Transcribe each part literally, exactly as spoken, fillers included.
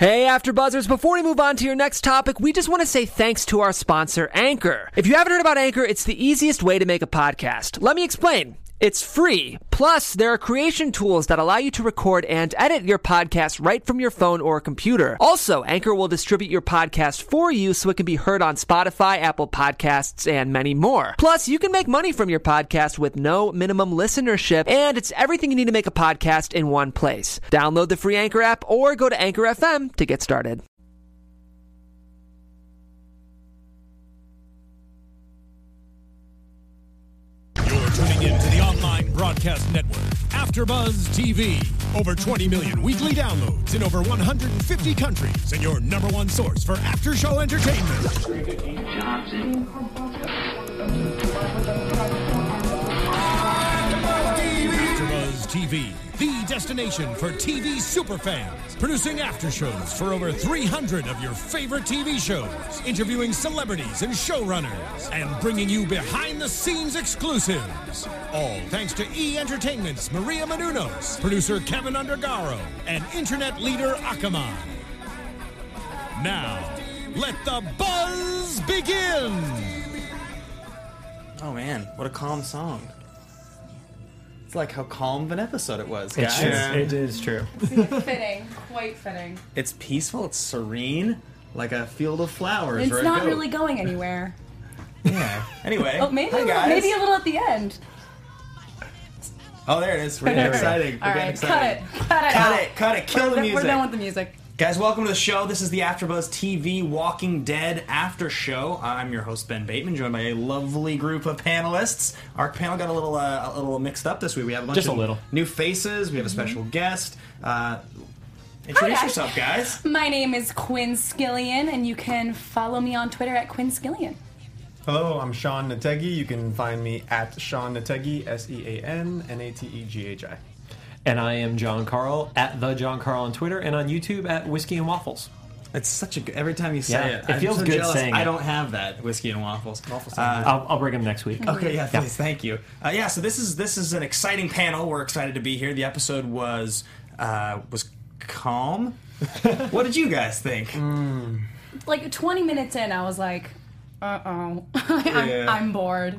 Hey, AfterBuzzers, before we move on to your next topic, we just want to say thanks to our sponsor, Anchor. If you haven't heard about Anchor, it's the easiest way to make a podcast. Let me explain. It's free. Plus, there are creation tools that allow you to record and edit your podcast right from your phone or computer. Also, Anchor will distribute your podcast for you so it can be heard on Spotify, Apple Podcasts, and many more. Plus, you can make money from your podcast with no minimum listenership, and it's everything you need to make a podcast in one place. Download the free Anchor app or go to Anchor F M to get started. Tuning in to the online broadcast network, AfterBuzz T V. Over twenty million weekly downloads in over one hundred fifty countries, and your number one source for after-show entertainment. AfterBuzz T V, the destination for T V superfans. Producing aftershows for over three hundred of your favorite T V shows. Interviewing celebrities and showrunners. And bringing you behind-the-scenes exclusives. All thanks to E! Entertainment's Maria Menounos, producer Kevin Undergaro, and internet leader Akamai. Now, let the buzz begin! Oh man, what a calm song. It's like how calm of an episode it was, It, guys. is, it is true. Fitting, quite fitting. It's peaceful, it's serene, like a field of flowers. It's or a not goat. really going anywhere. Yeah. Anyway, Oh, maybe, hi a little, guys. maybe a little at the end. Oh, there it is. We're getting exciting. We're All getting right, exciting. cut it, cut it, Cut out. it, cut it, kill we're, the done- music. We're done with the music. Guys, welcome to the show. This is the AfterBuzz T V Walking Dead After Show. I'm your host, Ben Bateman, joined by a lovely group of panelists. Our panel got a little uh, a little mixed up this week. We have a bunch Just a of little. new faces. We have a special guest. Uh, introduce Hi, guys. yourself, guys. My name is Quinn Skillian, and you can follow me on Twitter at Quinn Skillian. Hello, I'm Sean Nategi. You can find me at Sean Nategi, S E A N N A T E G H I. And I am John Carl, at the John Carl on Twitter, and on YouTube at Whiskey and Waffles. It's such a good, every time you say Yeah, it, it I'm feels so good jealous. saying I it. don't have that whiskey and waffles. Waffles. Uh, I'll, I'll bring them next week. Okay, yeah, Yeah. please, thank you. Uh, yeah, so this is this is an exciting panel. We're excited to be here. The episode was uh, was calm. What did you guys think? Like twenty minutes in, I was like, uh-oh, I'm, Yeah. I'm bored.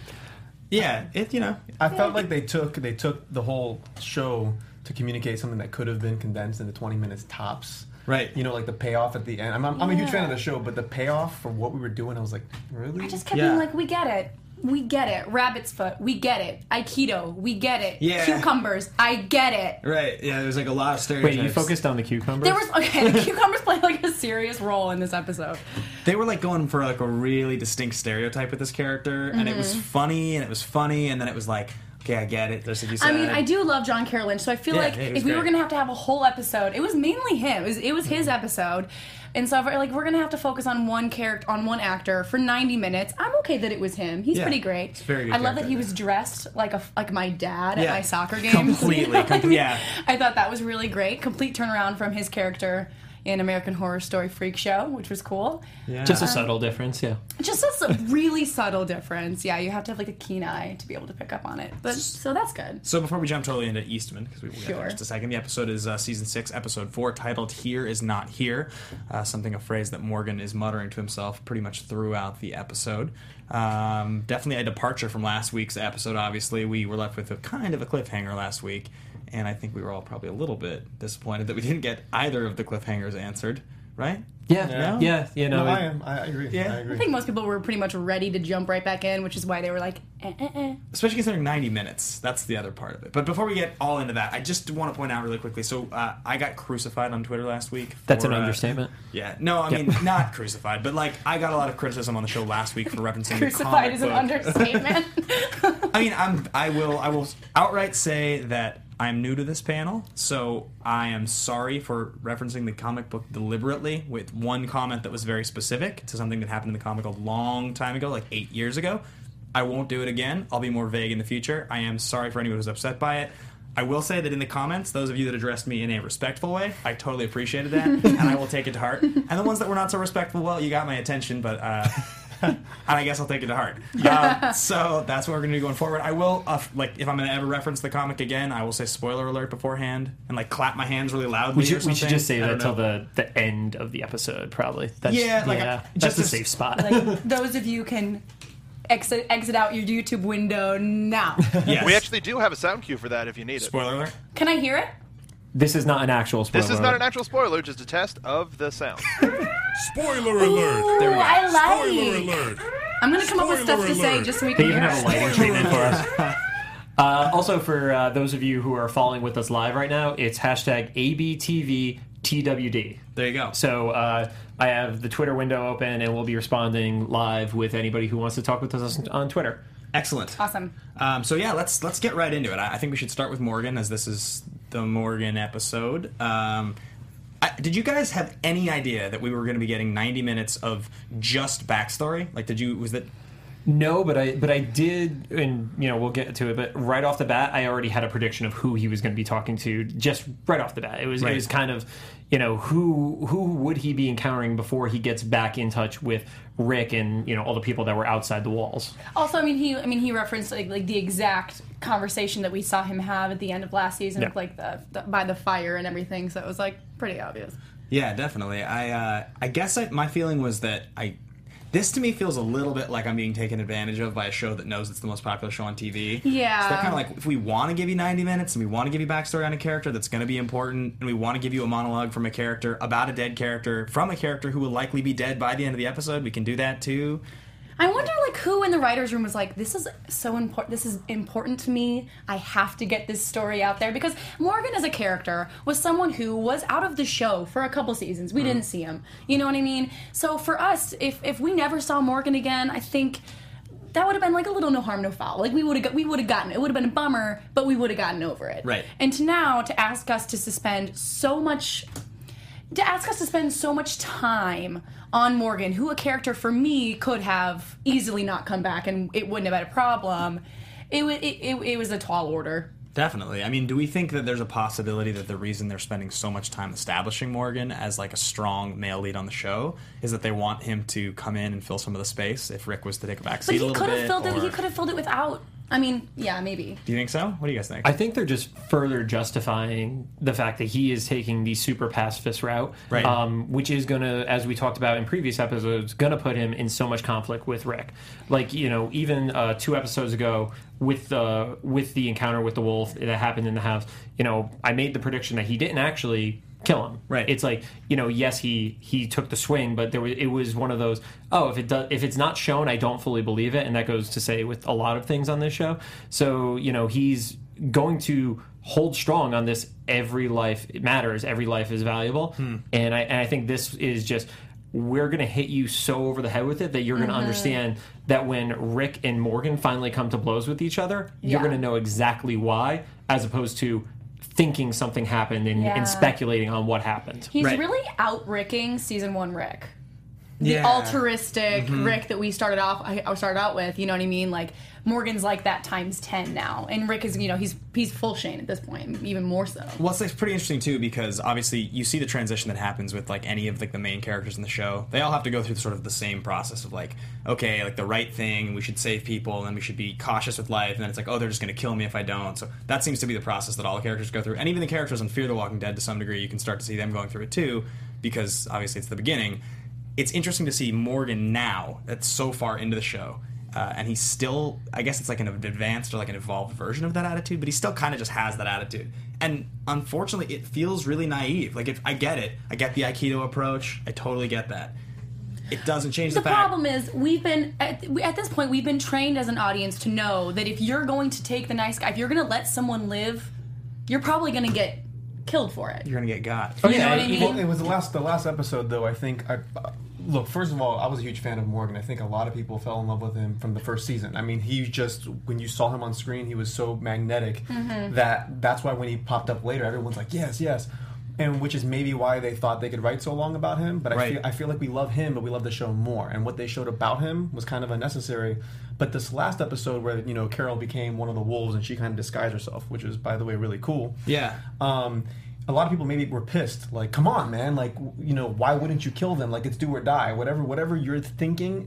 Yeah, it you know. I felt like they took they took the whole show to communicate something that could have been condensed into twenty minutes tops. Right. You know, like the payoff at the end. I'm, I'm, I'm a huge Yeah. fan of the show, but the payoff for what we were doing, I was like, really? I just kept Yeah. being like, we get it. We get it. Rabbit's foot. We get it. Aikido. We get it. Yeah. Cucumbers. I get it. Right. Yeah, there's like a lot of stereotypes. Wait, you focused on the cucumbers? There was okay. The cucumbers play like a serious role in this episode. They were like going for like a really distinct stereotype with this character, and it was funny, and it was funny, and then it was like, okay, I get it. Just like you said. I mean, I do love John Carroll Lynch, so I feel Yeah, like yeah, he was if we were great. gonna have to have a whole episode, it was mainly him. It was, it was his episode, and so if we're, like we're gonna have to focus on one character, on one actor for ninety minutes. I'm okay that it was him. He's Yeah, pretty great. it's a very good I love that character, he yeah. was dressed like a like my dad Yeah. at my soccer games. Completely, You know what I com- mean? yeah. I thought that was really great. Complete turnaround from his character in American Horror Story Freak Show, which was cool. yeah. Just a subtle difference, yeah. Just a s- really subtle difference. Yeah, you have to have like a keen eye to be able to pick up on it. But so that's good. So before we jump totally into Eastman, because we will get there Sure. in just a second, the episode is uh, season six, episode four, titled "Here Is Not Here," uh, something a phrase that Morgan is muttering to himself pretty much throughout the episode. Um, definitely a departure from last week's episode. Obviously, we were left with a kind of a cliffhanger last week, and I think we were all probably a little bit disappointed that we didn't get either of the cliffhangers answered. Right? Yeah, Yeah. yeah, you know. No, it- I am. I agree. Yeah. I agree. I think most people were pretty much ready to jump right back in, which is why they were like, eh, eh, eh. Especially considering ninety minutes. That's the other part of it. But before we get all into that, I just want to point out really quickly. So uh, I got crucified on Twitter last week. That's for, an uh, understatement. Yeah. No, I Yep. mean, not crucified, but like, I got a lot of criticism on the show last week for referencing the Crucified comic is an book. understatement. I mean, I'm, I will, I will outright say that I'm new to this panel, so I am sorry for referencing the comic book deliberately with one comment that was very specific to something that happened in the comic a long time ago, like eight years ago. I won't do it again. I'll be more vague in the future. I am sorry for anyone who's upset by it. I will say that in the comments, those of you that addressed me in a respectful way, I totally appreciated that, and I will take it to heart. And the ones that were not so respectful, well, you got my attention, but uh, and I guess I'll take it to heart. Um, so that's what we're going to do going forward. I will, uh, like, if I'm going to ever reference the comic again, I will say spoiler alert beforehand and, like, clap my hands really loudly We or should, something. we should just save I that don't till know. the, the end of the episode, probably. That's, Yeah, like, yeah, I- that's just a as- safe spot. Like, those of you can exit exit out your YouTube window now. Yes. We actually do have a sound cue for that if you need it. Spoiler alert. Can I hear it? This is not an actual spoiler. This is not an actual spoiler, just a test of the sound. Spoiler alert! There we Ooh, go. I Spoiler like. alert! I'm gonna come up with Spoiler stuff to say alert. just so we They can even hear have a it. lighting treatment for us. Uh, also, for uh, those of you who are following with us live right now, it's hashtag A B T V T W D. There you go. So uh, I have the Twitter window open, and we'll be responding live with anybody who wants to talk with us on Twitter. Excellent. Awesome. Um, so yeah, let's let's get right into it. I, I think we should start with Morgan, as this is the Morgan episode. Um, I, did you guys have any idea that we were going to be getting ninety minutes of just backstory? Like, did you? Was that? No, but I but I did, and you know we'll get to it. But right off the bat, I already had a prediction of who he was going to be talking to. Just right off the bat, it was Right. it was kind of, you know, who who would he be encountering before he gets back in touch with Rick and you know all the people that were outside the walls. Also, I mean, he, I mean, he referenced like, like the exact conversation that we saw him have at the end of last season, Yeah. with, like the, the by the fire and everything. So it was like pretty obvious. Yeah, definitely. I uh, I guess I, my feeling was that I. This to me feels a little bit like I'm being taken advantage of by a show that knows it's the most popular show on T V. Yeah. So they're kind of like, if we want to give you ninety minutes and we want to give you backstory on a character that's going to be important, and we want to give you a monologue from a character about a dead character from a character who will likely be dead by the end of the episode, we can do that too. I wonder, like, who in the writers' room was like, "This is so important. This is important to me. I have to get this story out there." Because Morgan, as a character, was someone who was out of the show for a couple seasons. We didn't see him. You know what I mean? So for us, if if we never saw Morgan again, I think that would have been like a little no harm, no foul. Like we would have we would have gotten it. Would have been a bummer, but we would have gotten over it. Right. And to now to ask us to suspend so much. To ask us to spend so much time on Morgan, who a character for me could have easily not come back and it wouldn't have been a problem, it, wa- it, it, it was a tall order. Definitely. I mean, do we think that there's a possibility that the reason they're spending so much time establishing Morgan as like a strong male lead on the show is that they want him to come in and fill some of the space if Rick was to take a back But seat a he little could have bit? filled it. or- He could have filled it without. I mean, yeah, maybe. Do you think so? What do you guys think? I think they're just further justifying the fact that he is taking the super pacifist route, Right. um, which is going to, as we talked about in previous episodes, going to put him in so much conflict with Rick. Like, you know, even uh, two episodes ago with the with the encounter with the wolf that happened in the house, you know, I made the prediction that he didn't actually kill him. Right. It's like, you know, yes, he he took the swing, but there was it was one of those, oh, if it does if it's not shown, I don't fully believe it, and that goes to say with a lot of things on this show. So, you know, he's going to hold strong on this every life matters, every life is valuable. And I and I think this is just we're going to hit you so over the head with it that you're going to understand that when Rick and Morgan finally come to blows with each other, you're Yeah. going to know exactly why, as opposed to thinking something happened and, Yeah. and speculating on what happened. He's Right. really out Ricking season one Rick. The Yeah. altruistic Rick that we started off, I I started out with. You know what I mean? Like Morgan's like that times ten now, and Rick is, you know, he's he's full Shane at this point, even more so. Well, it's like pretty interesting too because obviously you see the transition that happens with like any of like the main characters in the show. They all have to go through sort of the same process of like, okay, like the right thing, we should save people, and then we should be cautious with life, and then it's like, oh, they're just going to kill me if I don't. So that seems to be the process that all the characters go through, and even the characters on Fear the Walking Dead to some degree, you can start to see them going through it too, because obviously it's the beginning. It's interesting to see Morgan now that's so far into the show. Uh, and he's still, I guess it's like an advanced or like an evolved version of that attitude, but he still kind of just has that attitude. And unfortunately, it feels really naive. Like, if I get it, I get the Aikido approach, I totally get that. It doesn't change the, The fact. problem is we've been at, we- at this point we've been trained as an audience to know that if you're going to take the nice guy, if you're going to let someone live, you're probably going to get killed for it. You're gonna get got. You know what I mean? Well, it was the last the last episode though. I think I uh, look. First of all, I was a huge fan of Morgan. I think a lot of people fell in love with him from the first season. I mean, he just when you saw him on screen, he was so magnetic that that's why when he popped up later, everyone's like, yes, yes. And which is maybe why they thought they could write so long about him. But I Right. feel I feel like we love him, but we love the show more. And what they showed about him was kind of unnecessary. But this last episode where you know Carol became one of the wolves and she kind of disguised herself, which is by the way really cool. Yeah. Um, a lot of people maybe were pissed. Like, come on, man! Like, w- you know, why wouldn't you kill them? Like, it's do or die. Whatever, whatever you're thinking,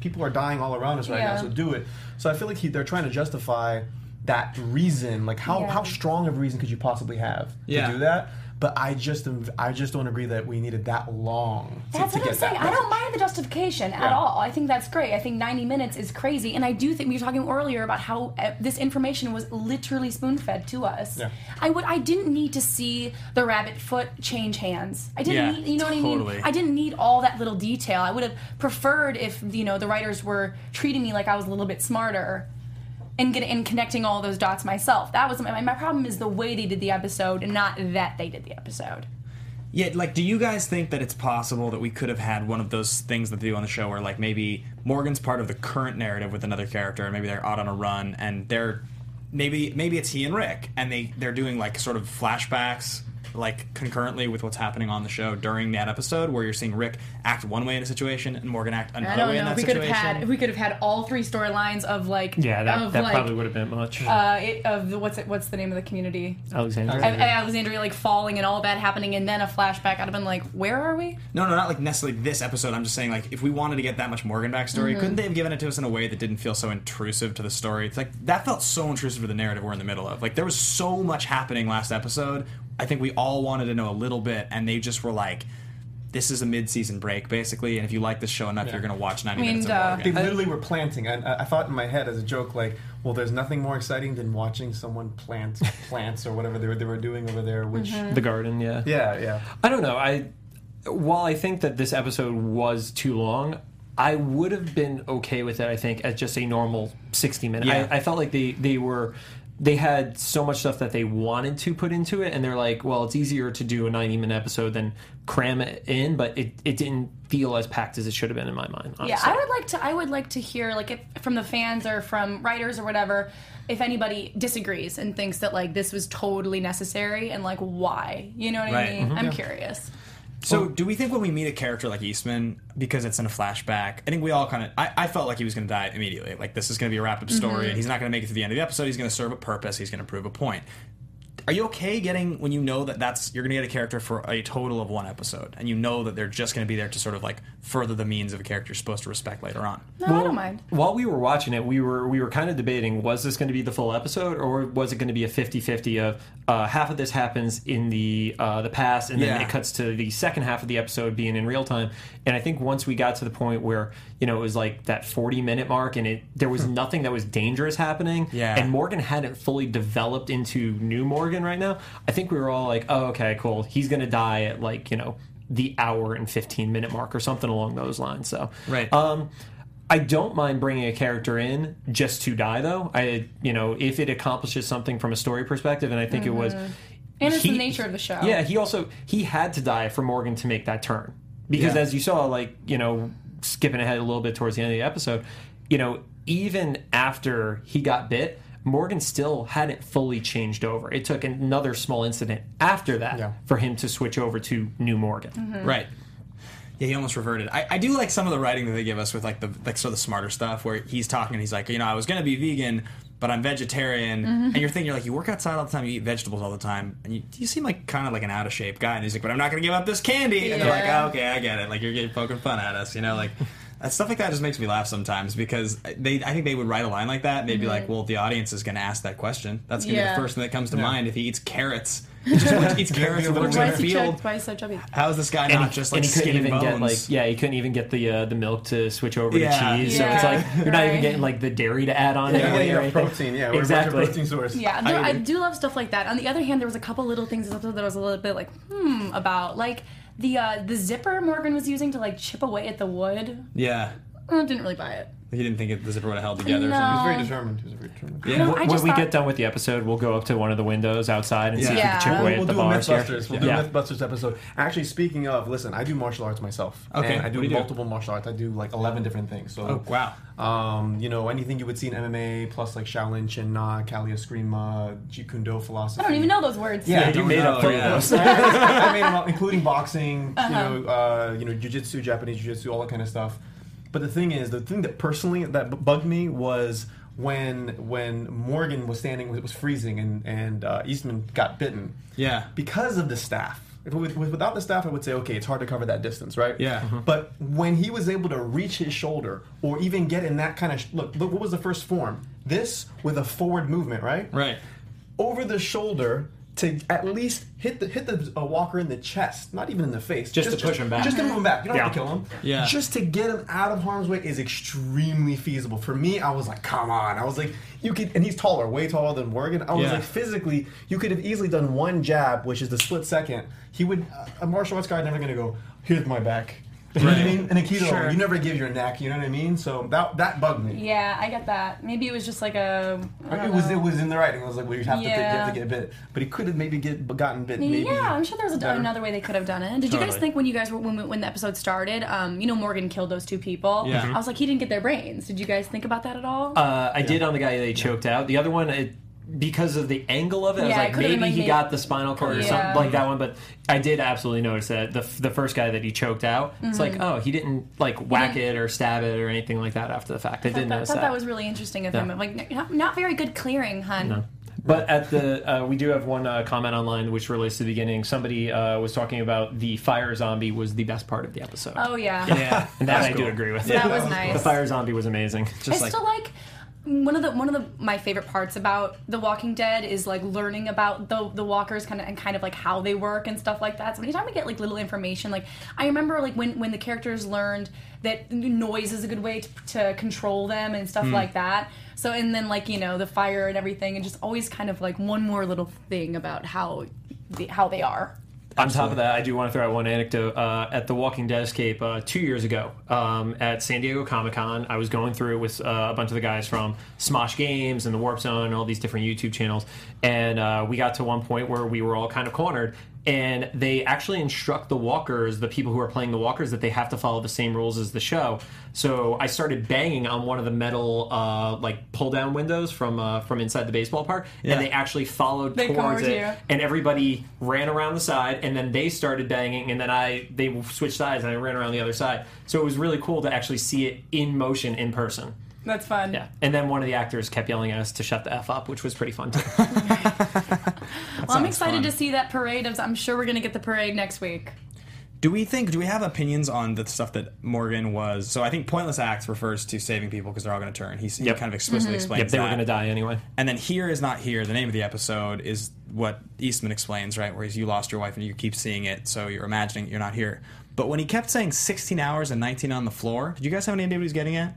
people are dying all around us right Yeah. now, so do it. So I feel like he, they're trying to justify that reason. Like, how, Yeah. how strong of a reason could you possibly have Yeah. to do that? But I just am- I just don't agree that we needed that long to, That's to what I'm get saying. that. I don't mind the justification at Yeah. all. I think that's great. I think ninety minutes is crazy, and I do think we were talking earlier about how uh, this information was literally spoon-fed to us. Yeah. I would. I didn't need to see the rabbit foot change hands. I didn't Yeah, need. You know what I totally. mean? I didn't need all that little detail. I would have preferred if you know the writers were treating me like I was a little bit smarter. And, get, and connecting all those dots myself. That was my, my problem. Is the way they did the episode, and not that they did the episode. Yeah, like, do you guys think that it's possible that we could have had one of those things that they do on the show where, like, maybe Morgan's part of the current narrative with another character, and maybe they're out on a run, and they're maybe maybe it's he and Rick, and they they're doing like sort of flashbacks, like concurrently with what's happening on the show during that episode, where you're seeing Rick act one way in a situation and Morgan act I another don't way in know. that If we could have situation. had, if we could have had all three storylines of like, Yeah, that, of that like, probably would have been much. uh, it, of the, what's it, what's the name of the community? Alexander. And, and Alexandria like falling and all that happening, and then a flashback. I'd have been like, where are we? No, no, not like necessarily this episode. I'm just saying, like, if we wanted to get that much Morgan backstory, Mm-hmm. couldn't they have given it to us in a way that didn't feel so intrusive to the story? It's like, that felt so intrusive to the narrative we're in the middle of. Like, there was so much happening last episode. I think we all wanted to know a little bit, and they just were like, this is a mid-season break, basically, and if you like this show enough, Yeah. you're going to watch ninety I mean, minutes uh, of They Morgan. literally were planting, and I, I thought in my head as a joke, like, well, there's nothing more exciting than watching someone plant plants or whatever they were, they were doing over there. Which, Mm-hmm. The garden, yeah. yeah, yeah. I don't know. I while I think that this episode was too long, I would have been okay with it. I think as just a normal sixty minute. Yeah. I, I felt like they they were. They had so much stuff that they wanted to put into it, and they're like, well, it's easier to do a ninety minute episode than cram it in, but it, it didn't feel as packed as it should have been in my mind. Honestly. Yeah, I would like to. I would like to hear like if, from the fans or from writers or whatever, if anybody disagrees and thinks that like this was totally necessary and like why. You know what Right. I mean? Mhm. I'm curious. So, do we think when we meet a character like Eastman, because it's in a flashback, I think we all kind of, I, I felt like he was going to die immediately. Like, this is going to be a wrapped up story, and he's not going to make it to the end of the episode. He's going to serve a purpose. He's going to prove a point. Are you okay getting, when you know that that's, you're going to get a character for a total of one episode, and you know that they're just going to be there to sort of like further the means of a character you're supposed to respect later on? No, I don't mind. While we were watching it, we were we were kind of debating, was this going to be the full episode, or was it going to be a fifty-fifty of uh, half of this happens in the uh, the past, and then Yeah. it cuts to the second half of the episode being in real time. And I think once we got to the point where, you know, it was like that forty-minute mark, and it there was nothing that was dangerous happening, Yeah. and Morgan hadn't fully developed into new Morgan right now, I think we were all like, oh, okay, cool. He's going to die at, like, you know, the hour and fifteen minute mark or something along those lines. So, Right. Um, I don't mind bringing a character in just to die, though. I, you know, if it accomplishes something from a story perspective, and I think it was. And it's he- the nature of the show. Yeah, he also he had to die for Morgan to make that turn because, Yeah. as you saw, like, you know, skipping ahead a little bit towards the end of the episode, you know, even after he got bit, Morgan still hadn't fully changed over. It took another small incident after that Yeah. for him to switch over to new Morgan. Mm-hmm. Right. Yeah, he almost reverted. I, I do like some of the writing that they give us with like the like sort of the smarter stuff where he's talking and he's like, you know, I was gonna be vegan, but I'm vegetarian. Mm-hmm. And you're thinking, you're like, you work outside all the time, you eat vegetables all the time, and you, you seem like kind of like an out of shape guy. And he's like, but I'm not gonna give up this candy. And they're like, Yeah. oh, okay, I get it. Like you're getting poking fun at us, you know, like. Uh, Stuff like that just makes me laugh sometimes because they, I think they would write a line like that and they'd be like, well, the audience is going to ask that question. That's going to be Yeah. the first thing that comes to mind if he eats carrots. He just went- eats carrots and works Why in a is he field. checked? Why is he so chubby? How is this guy And not he, just and like he couldn't skin and even bones? get like yeah he couldn't even get the uh, the milk to switch over Yeah. to cheese, so it's Yeah. like you're not even Right. getting like the dairy to add on Yeah, anyway yeah, or yeah, anything. protein. Yeah, we're exactly. a protein source. Yeah, there, I, I agree. do love stuff like that. On the other hand, there was a couple little things in this episode that I was a little bit like, hmm, about. Like, the uh, the zipper Morgan was using to, like, chip away at the wood. Yeah. I didn't really buy it. He didn't think it, the zipper would have held together. No. Or He was something. very determined. He was very determined. Yeah. No, I when just we thought- get done with the episode, we'll go up to one of the windows outside and see if we Yeah. can chip away We'll at the do a bars here. Mythbusters. We'll Yeah. do a Mythbusters episode. Actually, speaking of, listen, I do martial arts myself. Okay, And I what do do you do? multiple martial arts. I do like eleven different things. So, Oh, wow. Um, you know, anything you would see in M M A, plus like Shaolin, Chin Na, Kali Eskrima, Jeet Kune Do philosophy. I don't even know those words. Yeah, Yeah, I you don't made know, up three yeah. of those. I made them up, including boxing, Uh-huh. you know, uh, you know, jujitsu, Japanese jujitsu, all that kind of stuff. But the thing is, the thing that personally that b- bugged me was when when Morgan was standing, was freezing, and and uh, Eastman got bitten Yeah. because of the staff. If, with, without the staff, I would say, okay, it's hard to cover that distance, right? Yeah. Mm-hmm. But when he was able to reach his shoulder, or even get in that kind of sh- look, look, what was the first form? This with a forward movement, right? Right. Over the shoulder to at least hit the hit the uh, Walker in the chest, not even in the face. Just to push him back. Just to move him back. You don't Yeah. have to kill him. Yeah. Just to get him out of harm's way is extremely feasible. For me, I was like, come on. I was like, you could, and he's taller, way taller than Morgan. I was Yeah. like, physically, you could have easily done one jab, which is the split second. He would, uh, a martial arts guy never going to go, here's my back. You know what I mean? And Aikido, Sure. you never give your neck. You know what I mean? So that that bugged me. Yeah, I get that. Maybe it was just like a. I don't It was know. it was in the writing. It was like, well, you have to pick, you have Yeah. to get bit, but he could have maybe get gotten bit. Maybe Yeah, I'm sure there was a, better. another way they could have done it. Did you guys Totally. think when you guys were when, when the episode started, um, you know, Morgan killed those two people? Yeah. I was like, he didn't get their brains. Did you guys think about that at all? Uh, I did on the guy they choked out. The other one, it, because of the angle of it, I was Yeah, it like, could've maybe been, like, he made- got the spinal cord or Yeah. something like that one. But I did absolutely notice that the the first guy that he choked out, it's like, oh, he didn't like whack it or stab it or anything like that after the fact. I I did thought, that, notice thought that. that was really interesting of Yeah. him. Like, not, not very good clearing, hun. But at the uh, we do have one uh, comment online which relates to the beginning. Somebody uh, was talking about the fire zombie was the best part of the episode. Oh yeah, Yeah. and that I do agree with. that was nice. The fire zombie was amazing. I Just like still like one of the one of the my favorite parts about The Walking Dead is like learning about the the walkers kind of and kind of like how they work and stuff like that. So anytime we get like little information, like I remember like when when the characters learned that noise is a good way to, to control them and stuff like that. So and then like you know the fire and everything, and just always kind of like one more little thing about how the, how they are. On top of that, I do want to throw out one anecdote. Uh, at the Walking Dead escape uh, two years ago um, at San Diego Comic Con, I was going through it with uh, a bunch of the guys from Smosh Games and the Warp Zone and all these different YouTube channels. And uh, we got to one point where we were all kind of cornered. And they actually instruct the walkers, the people who are playing the walkers, that they have to follow the same rules as the show. So I started banging on one of the metal, uh, like pull-down windows from uh, from inside the baseball park, Yeah. and they actually followed They towards covered it. you. And everybody ran around the side, and then they started banging, and then I they switched sides, and I ran around the other side. So it was really cool to actually see it in motion in person. That's fun. Yeah, and then one of the actors kept yelling at us to shut the F up, which was pretty fun too. Well, I'm sounds excited fun. to see that parade. I'm sure we're gonna get the parade next week. Do we think? Do we have opinions on the stuff that Morgan was? So I think pointless acts refers to saving people because they're all going to turn. He's, Yep. He kind of explicitly explains Yep, they were that. going to die anyway. And then here is not here. The name of the episode is what Eastman explains, right? Where he's, you lost your wife and you keep seeing it, so you're imagining you're not here. But when he kept saying sixteen hours and nineteen on the floor, did you guys have any idea what he's getting at?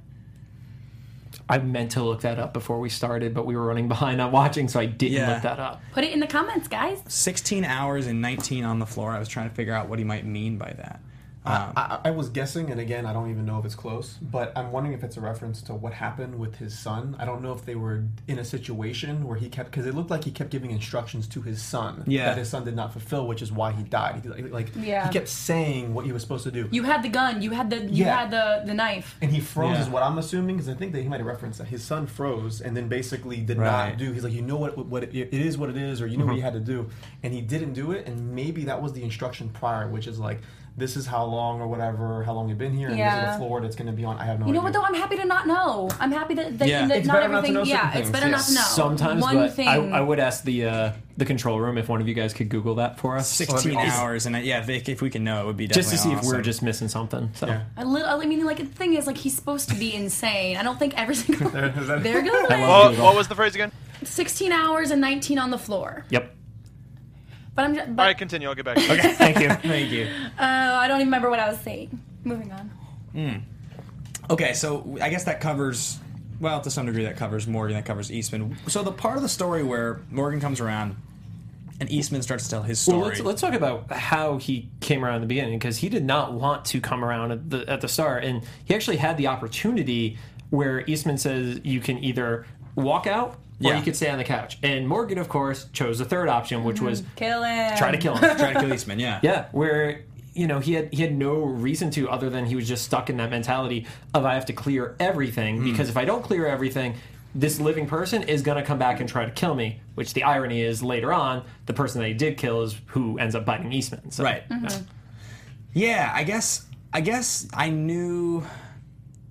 I meant to look that up before we started, but we were running behind on watching, so I didn't Yeah. look that up. Put it in the comments, guys. sixteen hours and nineteen on the floor. I was trying to figure out what he might mean by that. Um, I, I was guessing, and again, I don't even know if it's close, but I'm wondering if it's a reference to what happened with his son. I don't know if they were in a situation where he kept, because it looked like he kept giving instructions to his son Yeah. that his son did not fulfill, which is why he died. He, like, like, Yeah. he kept saying what he was supposed to do. You had the gun. You had the you Yeah. had the the knife. And he froze, Yeah. is what I'm assuming, because I think that he might have referenced that his son froze and then basically did Right. not do. He's like, you know what, what it, it is, what it is, or you know what you had to do, and he didn't do it. And maybe that was the instruction prior, which is like, this is how long or whatever, how long you've been here, and this is Yeah. the floor that's going to be on. I have no You know idea. what though? I'm happy to not know. I'm happy that, that, Yeah. that It's not better not to everything. know yeah, certain it's things, better yeah. not to know. Sometimes, one but thing. I, I would ask the uh, the control room if one of you guys could Google that for us. sixteen awesome. hours, and uh, yeah, if, if we can know, it would be definitely Just to see if awesome. we're just missing something. So. Yeah. A little, I mean, like the thing is, like he's supposed to be insane. I don't think every single. There- is that- They're gonna I win. love Oh, what was the phrase again? sixteen hours and nineteen on the floor. Yep. But I'm. Just, but, All right, continue. I'll get back to you. Okay, Thank you. thank you. uh, I don't even remember what I was saying. Moving on. Okay, so I guess that covers, well, to some degree, that covers Morgan, that covers Eastman. So the part of the story where Morgan comes around and Eastman starts to tell his story. Well, let's, let's talk about how he came around in the beginning, because he did not want to come around at the at the start, and he actually had the opportunity where Eastman says you can either walk out or Yeah. you could stay on the couch, and Morgan, of course, chose the third option, which was Kill him. try to kill him. trying to kill Eastman, yeah. Yeah, where you know he had he had no reason to, other than he was just stuck in that mentality of I have to clear everything, because if I don't clear everything, this living person is going to come back and try to kill me. Which the irony is, later on, the person that he did kill is who ends up biting Eastman. So, Right. yeah. Yeah, I guess I guess I knew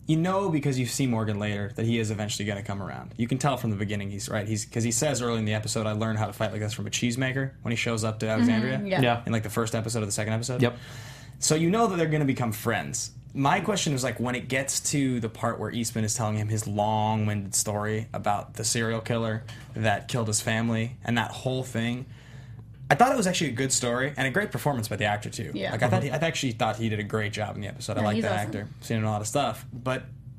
you know, because you see Morgan later, that he is eventually going to come around. You can tell from the beginning he's right. He's because he says early in the episode, "I learned how to fight like this from a cheesemaker." When he shows up to Alexandria, yeah. Yeah. in like the first episode of the second episode. Yep. So you know that they're going to become friends. My question is like when it gets to the part where Eastman is telling him his long-winded story about the serial killer that killed his family and that whole thing. I thought it was actually a good story and a great performance by the actor too. Yeah. Like I thought, he, I actually thought he did a great job in the episode. I Yeah, like he's that awesome. actor. Seen him in a lot of stuff, but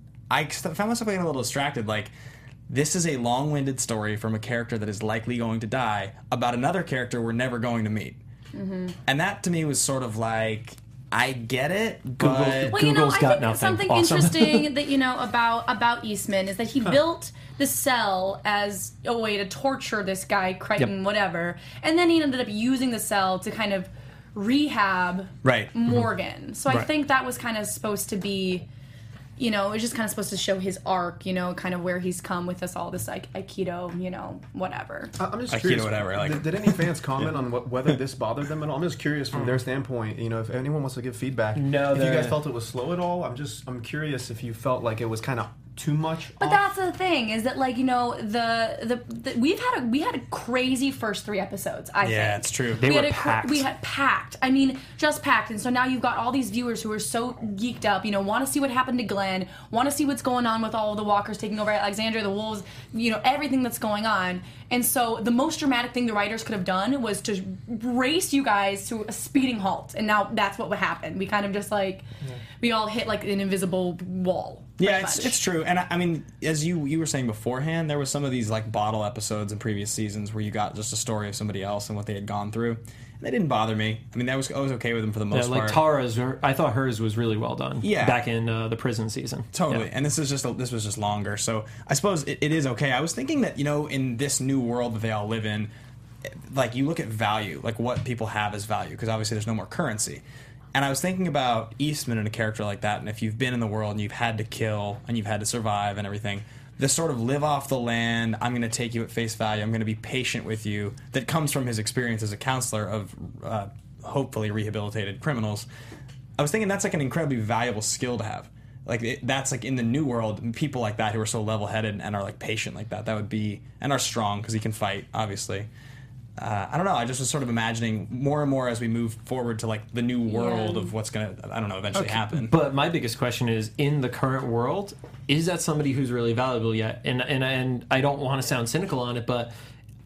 I st- found myself getting a little distracted. Like this is a long-winded story from a character that is likely going to die about another character we're never going to meet, Mm-hmm. and that to me was sort of like I get it, but Well, you know, Google's I got think nothing. something Awesome. interesting that you know about about Eastman is that he built the cell as a way to torture this guy, Crichton, Yep. whatever, and then he ended up using the cell to kind of rehab Right. Morgan. So I Right. think that was kind of supposed to be, you know, it was just kind of supposed to show his arc, you know, kind of where he's come with us all this like Aikido, you know, whatever. I- I'm just Aikido, curious. whatever, I like did, it. did any fans comment on what, whether this bothered them at all? I'm just curious from their standpoint. You know, if anyone wants to give feedback. No, if you the- guys felt it was slow at all, I'm just I'm curious if you felt like it was kind of too much. But off. that's the thing is that like you know the, the the we've had a we had a crazy first three episodes. I yeah, think. it's true. They we were had a, cra- packed. We had packed. I mean, just packed. And so now you've got all these viewers who are so geeked up. You know, want to see what happened to Glenn. Want to see what's going on with all of the walkers taking over Alexandria, the wolves. You know, everything that's going on. And so the most dramatic thing the writers could have done was to race you guys to a speeding halt. And now that's what would happen. We kind of just like we all hit like an invisible wall. Yeah, pretty it's, much. it's true, and I, I mean, as you you were saying beforehand, there was some of these like bottle episodes in previous seasons where you got just a story of somebody else and what they had gone through. And they didn't bother me. I mean, that was I was okay with them for the Yeah, most like part. Tara's, I thought hers was really well done. Yeah. Back in uh, the prison season. Totally, Yeah. and this is just a, this was just longer, so I suppose it, it is okay. I was thinking that you know in this new world that they all live in, like you look at value, like what people have as value, because obviously there's no more currency. And I was thinking about Eastman and a character like that, and if you've been in the world and you've had to kill and you've had to survive and everything, this sort of live off the land, I'm going to take you at face value, I'm going to be patient with you, that comes from his experience as a counselor of uh, hopefully rehabilitated criminals. I was thinking that's like an incredibly valuable skill to have. Like it, that's like in the new world, people like that who are so level-headed and are like patient like that, that would be, and are strong because he can fight, obviously. Uh, I don't know. I just was sort of imagining more and more as we move forward to like the new world Yeah. of what's gonna, I don't know, eventually happen. But my biggest question is, in the current world, is that somebody who's really valuable yet? And and and I don't want to sound cynical on it, but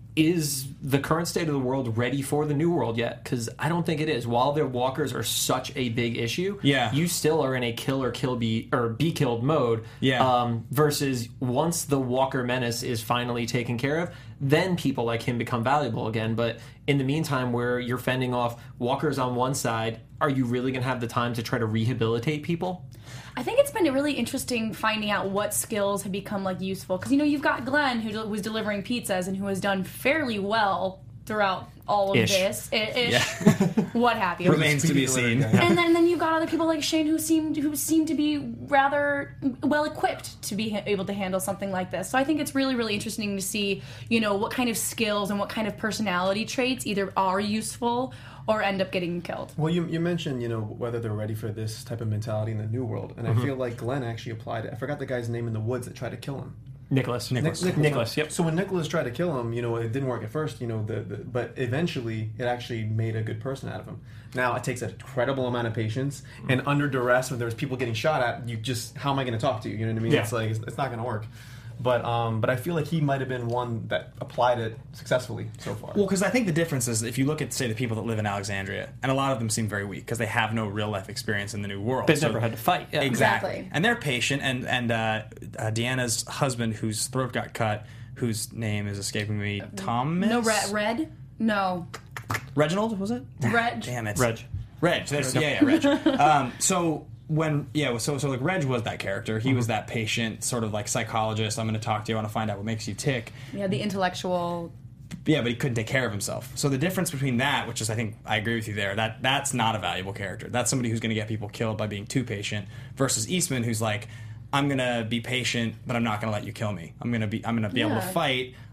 is the current state of the world ready for the new world yet? Because I don't think it is. While their walkers are such a big issue, Yeah. you still are in a kill or kill be or be killed mode. Yeah. Um, versus once the walker menace is finally taken care of, then people like him become valuable again. But in the meantime, where you're fending off walkers on one side, are you really going to have the time to try to rehabilitate people? I think it's been really interesting finding out what skills have become like useful because you know you've got Glenn who was delivering pizzas and who has done fairly well throughout all of Ish. this. I- Ish, what have you? Remains to be seen. And then, and then you've got other people like Shane who seemed who seem to be rather well equipped to be ha- able to handle something like this. So I think it's really really interesting to see you know what kind of skills and what kind of personality traits either are useful or end up getting killed. Well, you, you mentioned, you know, whether they're ready for this type of mentality in the new world, and I feel like Glenn actually applied it. I forgot the guy's name in the woods that tried to kill him. Nicholas. Nicholas. Nick- Nicholas, yep. So when Nicholas tried to kill him, you know, it didn't work at first, you know, the, the but eventually it actually made a good person out of him. Now it takes an incredible amount of patience, and under duress when there's people getting shot at, you just how am I going to talk to you? You know what I mean? Yeah. It's like it's, it's not going to work. But um, but I feel like he might have been one that applied it successfully so far. Well, because I think the difference is if you look at, say, the people that live in Alexandria, and a lot of them seem very weak because they have no real life experience in the new world. They've So- never had to fight. Yeah. Exactly. Exactly. And they're patient, and, and uh, uh, Deanna's husband, whose throat got cut, whose name is escaping me, Thomas? No red, red, no Reginald, was it? red. Damn it. Reg. Reg. There's, yeah, yeah, Reg. um, so when yeah, so so like Reg was that character. He was that patient, sort of like psychologist. I'm going to talk to you. I want to find out what makes you tick. Yeah, the intellectual. Yeah, but he couldn't take care of himself. So the difference between that, which is I think I agree with you there, that that's not a valuable character. That's somebody who's going to get people killed by being too patient. Versus Eastman, who's like, I'm going to be patient, but I'm not going to let you kill me. I'm going to be I'm going to be able to Yeah. fight.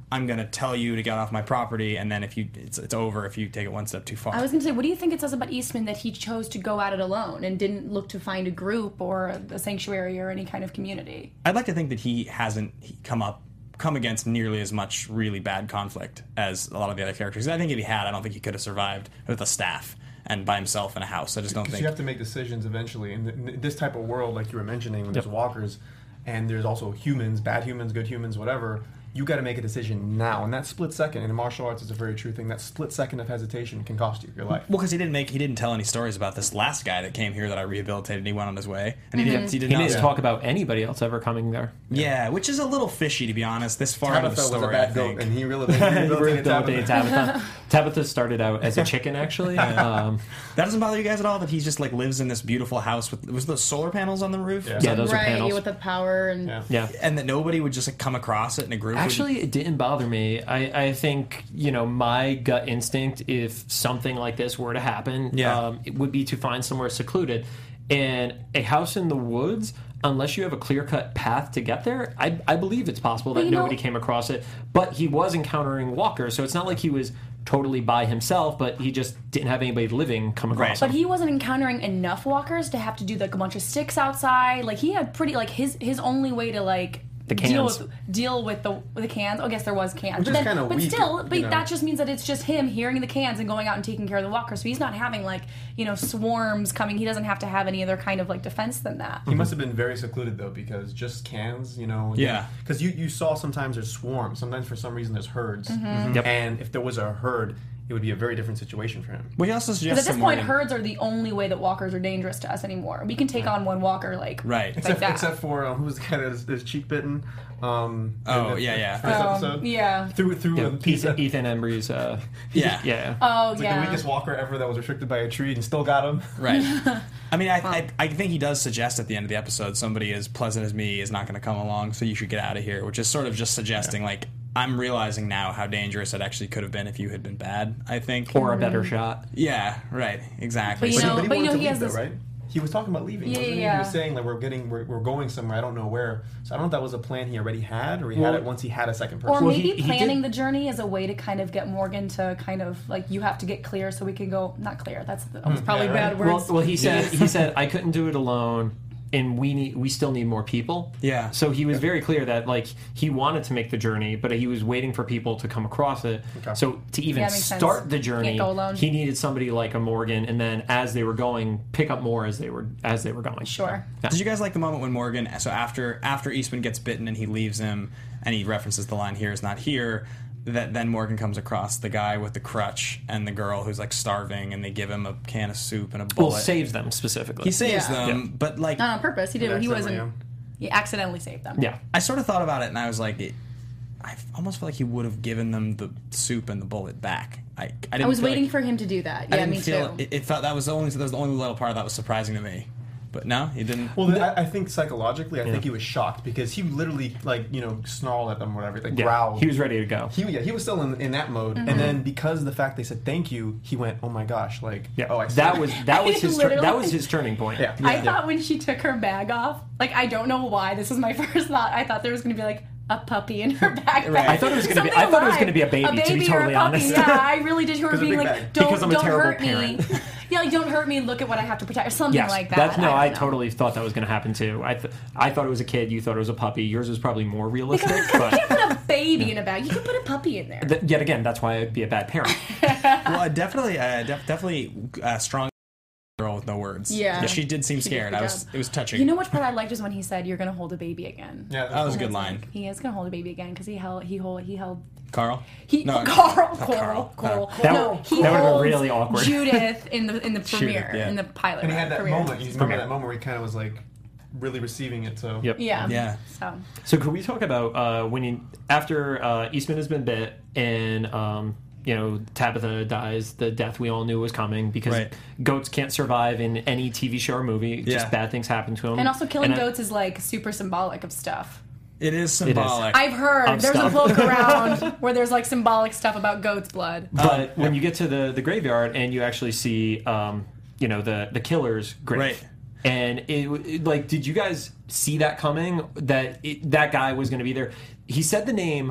I'm going to tell you to get off my property, and then if you it's, it's over if you take it one step too far. I was going to say, what do you think it says about Eastman that he chose to go at it alone and didn't look to find a group or a sanctuary or any kind of community? I'd like to think that he hasn't come up come against nearly as much really bad conflict as a lot of the other characters. I think if he had, I don't think he could have survived with a staff and by himself in a house. I just don't Because think... you have to make decisions eventually. In, th- in this type of world, like you were mentioning, when there's walkers, and there's also humans, bad humans, good humans, whatever, you got to make a decision now. And that split second, in martial arts, is a very true thing. That split second of hesitation can cost you your life. Well, because he didn't make, he didn't tell any stories about this last guy that came here that I rehabilitated, and he went on his way, and he Mm-hmm. didn't. He did He not didn't talk about anybody else ever coming there. Yeah, which is a little fishy, to be honest. This far out of the Tabitha story, was a bad I goat, think. and he really he rehabilitated Tabitha. Tabitha. Tabitha. Tabitha started out as a chicken, actually. Um, That doesn't bother you guys at all that he just like lives in this beautiful house with was those solar panels on the roof? Yeah. yeah, those are right, panels. with the power and... Yeah. Yeah. And that nobody would just like come across it in a group. Actually, it didn't bother me. I, I think, you know, my gut instinct, if something like this were to happen, Yeah. um, it would be to find somewhere secluded. And a house in the woods, unless you have a clear-cut path to get there, I, I believe it's possible that But you know- nobody came across it. But he was encountering walkers, so it's not like he was totally by himself, but he just didn't have anybody living come across Right. him. But he wasn't encountering enough walkers to have to do like a bunch of sticks outside. Like he had pretty like his his only way to like The deal cans. with deal with the with the cans. Oh, I guess there was cans, Which but, is then, kinda but weak, still, you but know. that just means that it's just him hearing the cans and going out and taking care of the walkers. So he's not having like you know swarms coming. He doesn't have to have any other kind of like defense than that. He must have been very secluded though, because just cans, you know. Yeah. Because you, you saw sometimes there's swarms. Sometimes for some reason there's herds. Mm-hmm. Yep. And if there was a herd, it would be a very different situation for him. Well, he also Because suggests at this some point, wording- herds are the only way that walkers are dangerous to us anymore. We can take on one walker like Right. like Except, that. except for um, who was the guy that is, is cheek bitten? Um, Oh, in the yeah, yeah. First Um, episode. yeah. Through through Yeah, a piece Ethan, of, Ethan Embry's, uh, Yeah. yeah. Oh like yeah. the weakest walker ever that was restricted by a tree and still got him. Right. I mean, I, I I think he does suggest at the end of the episode somebody as pleasant as me is not going to come along, so you should get out of here, which is sort of just suggesting, like, I'm realizing now how dangerous it actually could have been if you had been bad, I think. Or a better shot. Yeah, right. Exactly. But you So- know- but he but you wanted know, to he leave has though, this- right? He was talking about leaving. Yeah, wasn't he? yeah, He was yeah. saying like we're getting we're, we're going somewhere. I don't know where. So I don't know if that was a plan he already had, or he Well- had it once he had a second Or person. Well, maybe he- he planning did- the journey as a way to kind of get Morgan to kind of like you have to get clear so we can go not clear. That's, that was probably yeah, right. bad Well, words. well, he said he said I couldn't do it alone, and we need we still need more people. Yeah. So he was very clear that like he wanted to make the journey, but he was waiting for people to come across it. Okay. So to even Yeah, makes sense. start the Can't journey, go alone. he needed somebody like a Morgan, and then as they were going, pick up more as they were as they were going. Sure. Yeah. Did you guys like the moment when Morgan, so after after Eastman gets bitten and he leaves him, and he references the line "here is not here," that then Morgan comes across the guy with the crutch and the girl who's like starving, and they give him a can of soup and a Well, bullet. saves them specifically. he saves Yeah. them, but like Not on purpose. He did. He Accidentally, wasn't. He accidentally saved them. yeah. I sort of thought about it, and I was like, it, I almost feel like he would have given them the soup and the bullet back. I, I, didn't I was feel waiting like, for him to do that. I Yeah, didn't me feel too. It, it felt that was the only that was the only little part that was surprising to me. But no, he didn't. Well, I, I think psychologically, I think he was shocked because he literally, like, you know, snarled at them or whatever, like Yeah. growled. He was ready to go. He, yeah, he was still in, in that mode, Mm-hmm. and then because of the fact they said thank you, he went, "Oh my gosh!" Like, Yeah. oh, I that see. was that was his tur- that Literally. was his turning point. Yeah. I thought when she took her bag off, like I don't know why. This was my first thought. I thought there was going to be like a puppy in her backpack. Right. I thought it was gonna be- Something I thought it was alive. gonna be a baby, to be baby or totally a puppy. honest. Yeah, I really did. Her Because being of like, Big Bag. don't, Because I'm a don't terrible hurt me. parent. Yeah, like don't hurt me. Look at what I have to protect, or something Yes, like that. that's no. I, don't know. totally thought that was going to happen too. I th- I thought it was a kid. You thought it was a puppy. Yours was probably more realistic. Because you but can't put a baby in a bag. You can put a puppy in there. th- yet again, that's why I'd be a bad parent. Well, I definitely, uh, def- definitely uh, strong girl with no words. Yeah. she did seem She did a scared. good I was, job. it was touching. You know which part I liked is when he said, "You're going to hold a baby again." Yeah, that was a cool. good line. He is going to hold a baby again because he held. He hold. He held. Carl. He, No, Carl, not Coral, Carl. Coral. Uh, That no, would- he that would've been holds really awkward. Judith in the in the premiere, yeah. in the pilot. And he had that premiere. moment. You remember that moment where he kind of was like really receiving it. So Yep. Yeah. Yeah. So So could we talk about uh, when you after uh, Eastman has been bit and um, you know Tabitha dies, the death we all knew was coming because Right. goats can't survive in any T V show or movie. Just Yeah. bad things happen to them. and also killing I- goats is like super symbolic of stuff. It is symbolic. I've heard Of there's stuff. a book around where there's like symbolic stuff about goat's blood. But when you get to the, the graveyard and you actually see, um, you know, the the killer's grave, Right. and it, it like, did you guys see that coming? That it, that guy was going to be there. He said the name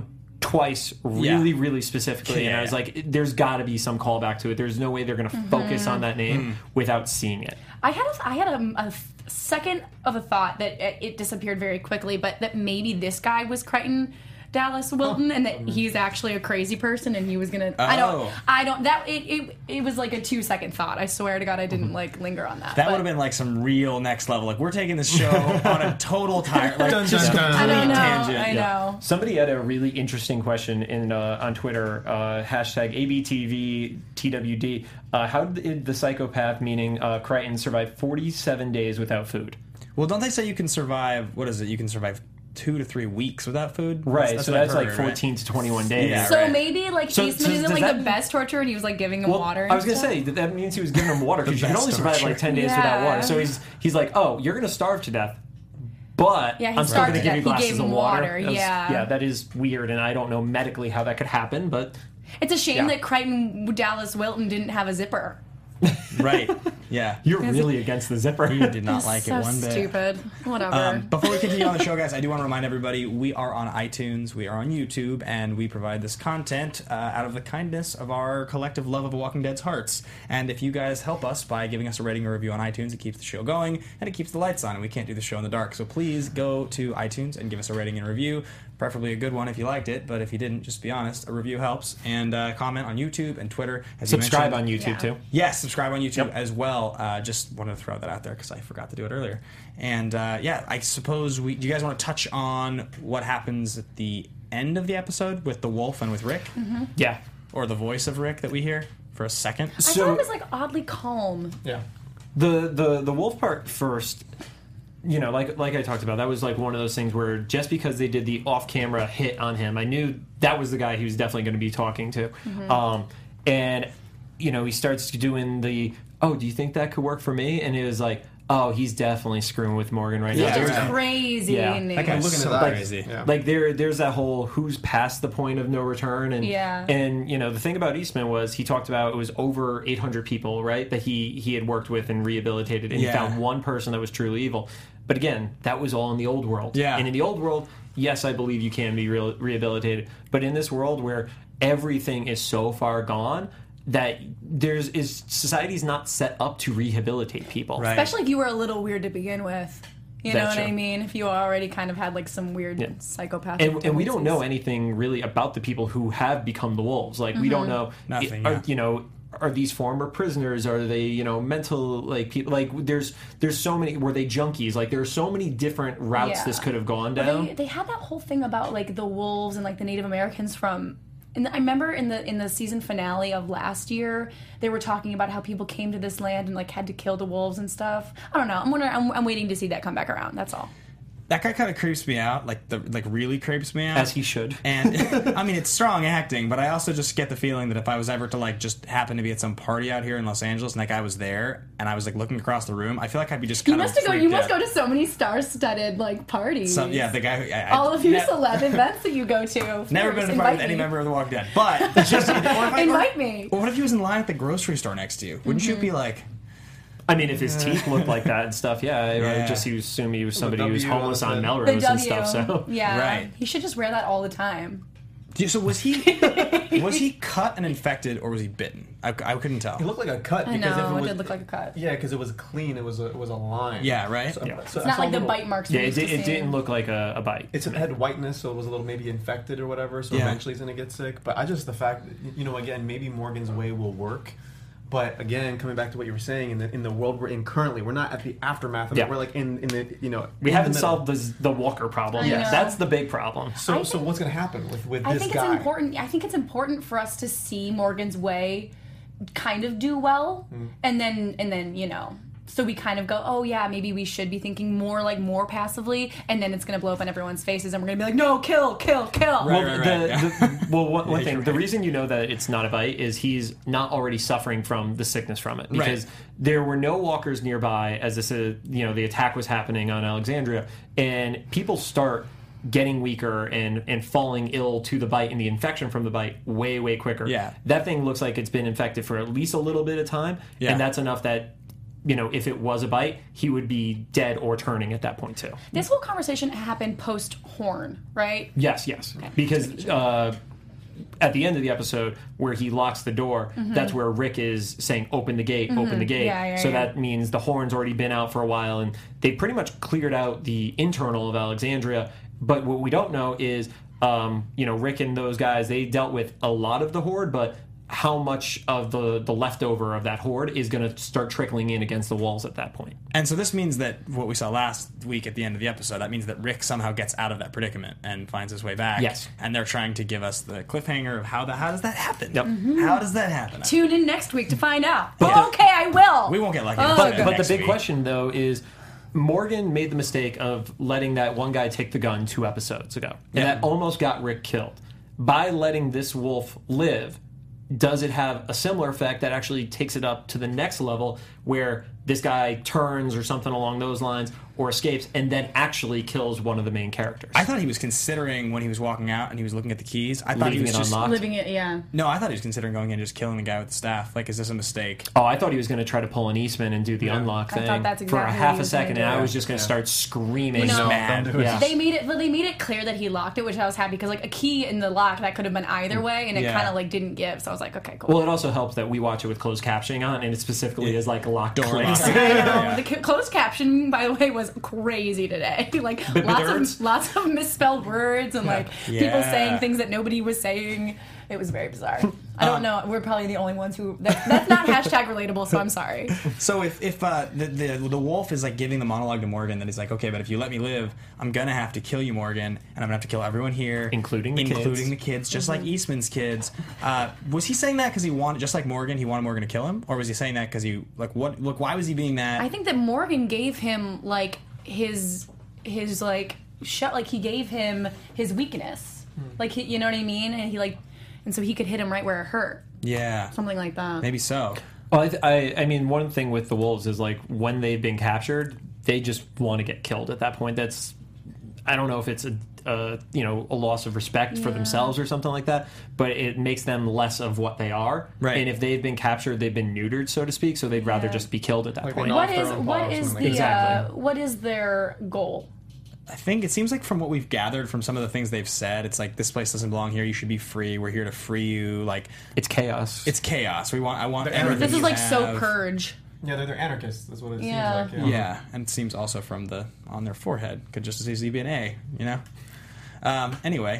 twice really, Yeah. really specifically, and Yeah, I was yeah. like, there's got to be some callback to it. There's no way they're going to Mm-hmm. focus on that name Mm. without seeing it. I had a, I had a, a second of a thought that it, it disappeared very quickly, but that maybe this guy was Crichton Dallas Wilton, and that he's actually a crazy person, and he was gonna. I Oh. don't. I don't. That it, it. It was like a two second thought. I swear to God, I didn't like linger on that. That but- would have been like some real next level. Like we're taking this show on a total tire, like Dun, just dun, dun. I complete don't know. tangent. I know. Somebody had a really interesting question in uh, on Twitter, uh, hashtag A B T V T W D. Uh, how did the psychopath, meaning uh, Crichton, survive forty-seven days without food? Well, don't they say you can survive? What is it? You can survive two to three weeks without food. Right, That's, so what I've that's like heard, right? fourteen to twenty-one days. Yeah. So right. maybe like So- Eastman so isn't does like that- the best torture, and he was like giving him Well, water. And I was gonna stuff? say that, that means he was giving him water because you can best only survive torture. like ten days Yeah. without water. So he's he's like, oh, you're gonna starve to death, but Yeah, he I'm still starved gonna to give you death. He glasses gave of him water. water, That was- yeah. yeah, that is weird, and I don't know medically how that could happen, but It's a shame Yeah. that Crichton Dallas Wilton didn't have a zipper. Right. Yeah. you're really against the zipper. You did not like so it one bit. stupid. Whatever. Um, before we continue on the show, guys, I do want to remind everybody we are on iTunes, we are on YouTube, and we provide this content uh, out of the kindness of our collective love of Walking Dead's hearts. And if you guys help us by giving us a rating or review on iTunes, it keeps the show going and it keeps the lights on, and we can't do the show in the dark. So please go to iTunes and give us a rating and review. Preferably a good one if you liked it, but if you didn't, just be honest. A review helps. And uh, comment on YouTube and Twitter. As you Subscribe on mentioned. YouTube Yeah. too. Yes, subscribe on YouTube Yep. as well. Uh, just wanted to throw that out there because I forgot to do it earlier. And uh, yeah, I suppose we. Do you guys want to touch on what happens at the end of the episode with the wolf and with Rick, Yeah. or the voice of Rick that we hear for a second? I thought it was like oddly calm. Yeah. The the the wolf part first, you know, like like I talked about, that was like one of those things where just because they did the off-camera hit on him, I knew that was the guy he was definitely going to be talking to. Um, and you know, he starts doing the, oh, do you think that could work for me? And it was like, oh, he's definitely screwing with Morgan right Yeah, now. There's- right. Crazy. Yeah. and That guy's looking so at that. crazy. Yeah. Like there, there's that whole who's past the point of no return, and Yeah. and you know the thing about Eastman was he talked about it was over eight hundred people, right, that he he had worked with and rehabilitated, and Yeah. he found one person that was truly evil. But again, that was all in the old world. Yeah. And in the old world, yes, I believe you can be re- rehabilitated, but in this world where everything is so far gone that there's is society's not set up to rehabilitate people. Right. Especially if you were a little weird to begin with. You know That's what I true. mean? If you already kind of had like some weird Yeah. psychopathic And, and we don't know tendencies. anything really about the people who have become the wolves. Like we don't know, Nothing, are, yeah. you know, are these former prisoners? Are they, you know, mental like people? Like there's there's so many. Were they junkies? Like there are so many different routes Yeah. this could have gone Well, down. They, they had that whole thing about like the wolves and like the Native Americans from. And I remember in the in the season finale of last year, they were talking about how people came to this land and like had to kill the wolves and stuff. I don't know. I'm wondering. I'm, I'm waiting to see that come back around. That's all. That guy kind of creeps me out. Like the like really creeps me out. As he should. And I mean, it's strong acting, but I also just get the feeling that if I was ever to like just happen to be at some party out here in Los Angeles and that guy was there and I was like looking across the room, I feel like I'd be just You kind must of go. You freaked must out. go to so many star-studded like parties. So, yeah, the guy. Who, I, all of your ne- celeb events that you go to. Of Never course, been to a party invite with any me. member of the Walking Dead, but it's just or if I, Invite or, me. or what if he was in line at the grocery store next to you? Wouldn't you be like? I mean, if his teeth looked like that and stuff, yeah, I Yeah. would just assume he was somebody who was W on homeless the on side. The Melrose and W. stuff. So Yeah. Right. He should just wear that all the time. So was he was he cut and infected or was he bitten? I, I couldn't tell. It looked like a cut I because if know. it It was did look like a cut. yeah, because it was clean. It was a it was a line. Yeah, right? So, Yeah. so It's I not saw like the little- bite marks. yeah, we it, used did, to it see. didn't look like a, a bite. It's, it had whiteness, so it was a little maybe infected or whatever. So Yeah. eventually it's gonna get sick. But I just the fact, that, you know, again, maybe Morgan's way will work. But again, coming back to what you were saying, in the in the world we're in currently, we're not at the aftermath of Yeah. it. We're like in in the you know We in haven't the middle. solved the, the Walker problem. I yet. know. That's the big problem. So I so think- what's gonna happen with with I this think guy? it's important. I think it's important for us to see Morgan's way kind of do well, Mm. and then and then you know, so we kind of go, oh yeah, maybe we should be thinking more like more passively, and then it's going to blow up in everyone's faces, and we're going to be like, no, kill, kill, kill. Right, well, right, the, right, the, well, one, one Yeah, thing. you're The right. reason you know that it's not a bite is he's not already suffering from the sickness from it because Right. there were no walkers nearby as this, uh, you know, the attack was happening on Alexandria, and people start getting weaker and and falling ill to the bite and the infection from the bite way way quicker. Yeah. that thing looks like it's been infected for at least a little bit of time, Yeah. and that's enough that you know, if it was a bite, he would be dead or turning at that point too. This whole conversation happened post Horn, right? Yes, yes. Okay. Because uh, at the end of the episode where he locks the door, Mm-hmm. that's where Rick is saying, open the gate, open the gate. Yeah, yeah, so yeah. that means the Horn's already been out for a while, and they pretty much cleared out the internal of Alexandria. But what we don't know is, um, you know, Rick and those guys, they dealt with a lot of the Horde, but how much of the, the leftover of that Horde is going to start trickling in against the walls at that point. And so this means that what we saw last week at the end of the episode, that means that Rick somehow gets out of that predicament and finds his way back. Yes. And they're trying to give us the cliffhanger of how the, how does that happen? Yep. Mm-hmm. How does that happen? Tune in next week to find out. But- okay, I will. We won't get lucky. Oh, But- God. But the next big week. question, though, is Morgan made the mistake of letting that one guy take the gun two episodes ago. And Yeah. that almost got Rick killed. By letting this wolf live, does it have a similar effect that actually takes it up to the next level where this guy turns or something along those lines or escapes and then actually kills one of the main characters? I thought he was considering when he was walking out and he was looking at the keys. I thought he Leaving was it just unlocked. Living it, yeah. no. I thought he was considering going in and just killing the guy with the staff. Like, is this a mistake? Oh, I thought he was going to try to pull an Eastman and do the unlock I thing thought that's for a exactly what half he a was gonna second, and do. I was just going to start screaming. You know- Mad. Don't do it. Yeah. They made it. They made it clear that he locked it, which I was happy because like a key in the lock that could have been either way, and it Yeah. kind of like didn't give. So I was like, okay, cool. Well, it also helps that we watch it with closed captioning on, and it specifically is like a locked Door place. lock. I know. Yeah. The c- closed caption, by the way, was crazy today. like But- but lots there was- of lots of misspelled words and like people Yeah. saying things that nobody was saying. It was very bizarre. I Uh, don't know. We're probably the only ones who that, that's not hashtag relatable. So I'm sorry. So if if uh, the, the the wolf is like giving the monologue to Morgan, that he's like, okay, but if you let me live, I'm gonna have to kill you, Morgan, and I'm gonna have to kill everyone here, Including the including kids. the kids, just Mm-hmm. like Eastman's kids. Uh, was he saying that because he wanted, just like Morgan, he wanted Morgan to kill him, or was he saying that because he like what? Look, why was he being that? I think that Morgan gave him like his his like shut like he gave him his weakness, like he, you know what I mean, and he like and so he could hit him right where it hurt, yeah, something like that. maybe so. Well, I, th- I, I mean, one thing with the wolves is like when they've been captured, they just want to get killed at that point. That's, I don't know if it's a, a you know, a loss of respect for Yeah. themselves or something like that, but it makes them less of what they are. Right. And if they've been captured, they've been neutered, so to speak. So they'd rather Yeah. just be killed at that Like point. they What off their is own what paws is when the they- Exactly. uh, what is their goal? I think it seems like from what we've gathered from some of the things they've said, it's like this place doesn't belong here. You should be free. We're here to free you. Like It's chaos. it's chaos. We want. I want. The everything This is you like so have. purge. Yeah, they're, they're anarchists. That's what it Yeah. seems like. Yeah, and it seems also from the on their forehead could just as easily be an A, you know. Um, anyway,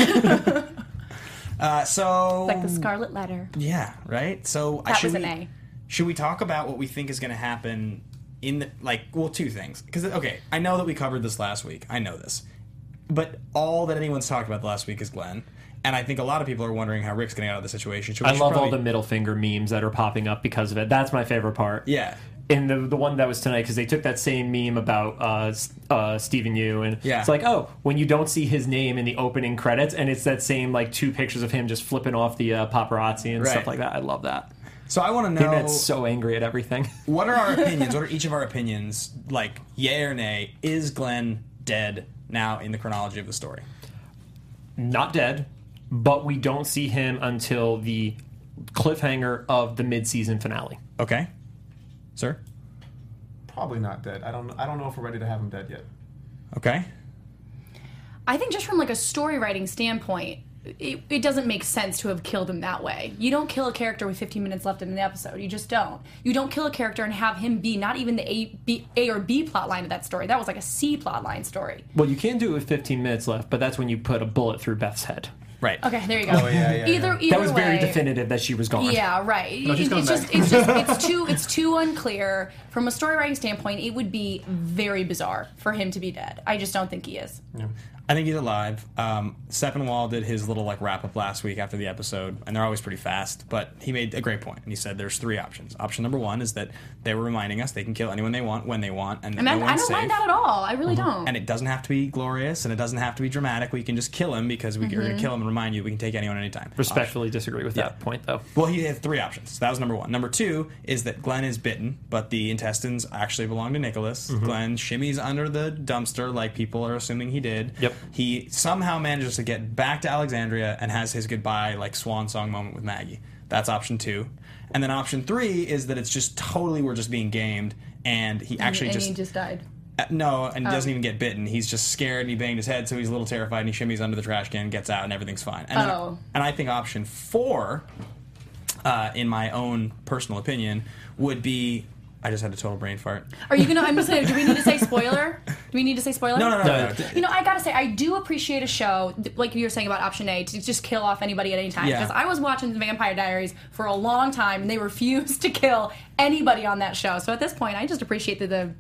uh, so Like the Scarlet Letter. yeah, right. So That should was we, an A. Should we talk about what we think is going to happen in the like? Well, two things. Because okay, I know that we covered this last week. I know this, but all that anyone's talked about the last week is Glenn. And I think a lot of people are wondering how Rick's getting out of the situation. So we I should love probably, all the middle finger memes that are popping up because of it. That's my favorite part. Yeah. And the the one that was tonight, because they took that same meme about uh, S- uh, Stephen Yu, and Yeah. it's like, oh, when you don't see his name in the opening credits, and it's that same like two pictures of him just flipping off the uh, paparazzi and Right. stuff like that. I love that. So I want to Him know that's so angry at everything. what are our opinions? What are each of our opinions? Like, yay or nay? Is Glenn dead now in the chronology of the story? Not dead, but we don't see him until the cliffhanger of the mid-season finale. Okay, sir. Probably not dead. I don't. I don't know if we're ready to have him dead yet. Okay. I think just from like a story writing standpoint, it, it doesn't make sense to have killed him that way. You don't kill a character with fifteen minutes left in an episode. You just don't. You don't kill a character and have him be not even the A, B, A or B plot line of that story. That was like a C plot line story. Well, you can do it with fifteen minutes left, but that's when you put a bullet through Beth's head. Right. Okay, there you go. Oh, yeah, yeah, either yeah. either That was way, very definitive that she was gone. Yeah, right. No, she's It- coming it's just back. it's just it's too it's too unclear from a story writing standpoint. It would be very bizarre for him to be dead. I just don't think he is. I think he's alive. Um, Sepinwall did his little like wrap up last week after the episode, and they're always pretty fast. But he made a great point, and he said there's three options. Option number one is that they were reminding us they can kill anyone they want when they want, and, And no I, I one's don't safe. mind that at all. I really don't. And it doesn't have to be glorious, and it doesn't have to be dramatic. We can just kill him because we, Mm-hmm. we're going to kill him and remind you we can take anyone anytime. Respectfully disagree with Yeah. that point, though. Well, he had three options. So that was number one. Number two is that Glenn is bitten, but the intestines actually belong to Nicholas. Mm-hmm. Glenn shimmies under the dumpster like people are assuming he did. Yep. He somehow manages to get back to Alexandria and has his goodbye, like, swan song moment with Maggie. That's option two. And then option three is that it's just totally we're just being gamed, and he actually and just he just died. Uh, no, and he Oh. doesn't even get bitten. He's just scared and he banged his head, so he's a little terrified and he shimmies under the trash can, gets out, and everything's fine. And, then- Oh. and I think option four, uh, in my own personal opinion, would be. I just had a total brain fart. Are you gonna? I'm just saying. Do we need to say spoiler? Do we need to say spoiler? No, no, no. no, no. You know, I gotta say, I do appreciate a show th- like you were saying about option A to just kill off anybody at any time. Yeah. Because I was watching The Vampire Diaries for a long time, and they refused to kill anybody on that show. So at this point, I just appreciate the. the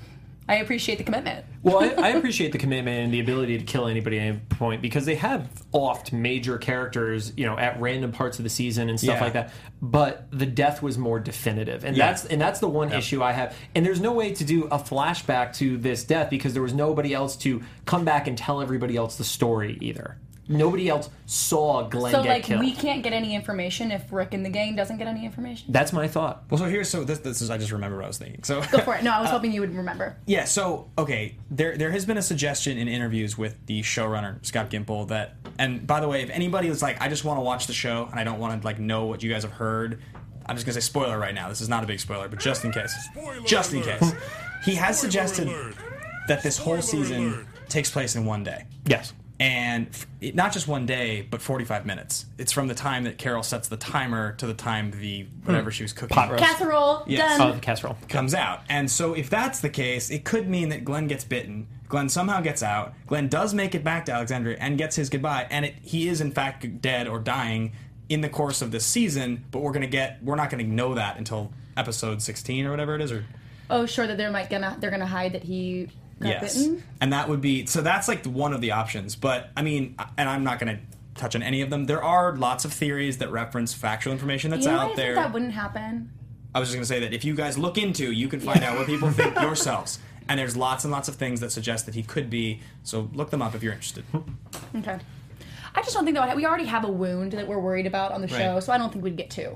I appreciate the commitment. Well, I, I appreciate the commitment and the ability to kill anybody at any point because they have offed major characters, you know, at random parts of the season and stuff Yeah. like that. But the death was more definitive, and Yeah. that's and that's the one issue I have. And there's no way to do a flashback to this death because there was nobody else to come back and tell everybody else the story either. Nobody else saw Glenn So get like killed. we can't get any information if Rick and the gang doesn't get any information. That's my thought. Well, so here's so this this is I just remember what I was thinking. So Go for it. No, I was hoping you would remember. Yeah, so okay, there there has been a suggestion in interviews with the showrunner Scott Gimple that, and by the way, if anybody was like, I just want to watch the show and I don't want to like know what you guys have heard, I'm just gonna say spoiler right now. This is not a big spoiler, but just in case, just in case, he has suggested that this whole season takes place in one day. Yes. And f- it, not just one day, but forty-five minutes. It's from the time that Carol sets the timer to the time the whatever she was cooking Pot roast. Casserole Yes. done. Oh, the casserole. comes out. And so if that's the case, it could mean that Glenn gets bitten. Glenn somehow gets out. Glenn does make it back to Alexandria and gets his goodbye. And it, he is in fact dead or dying in the course of this season. But we're gonna get we're not gonna know that until episode sixteen or whatever it is. Or Oh, sure that they're like gonna they're gonna hide that he got yes, bitten. and that would be so. That's like one of the options. But I mean, and I'm not gonna touch on any of them. There are lots of theories that reference factual information that's You know, out I there. think that wouldn't happen. I was just going to say that if you guys look into, you can find out what people think yourselves. And there's lots and lots of things that suggest that he could be. So look them up if you're interested. Okay. I just don't think that we already have a wound that we're worried about on the show, Right. so I don't think we'd get two.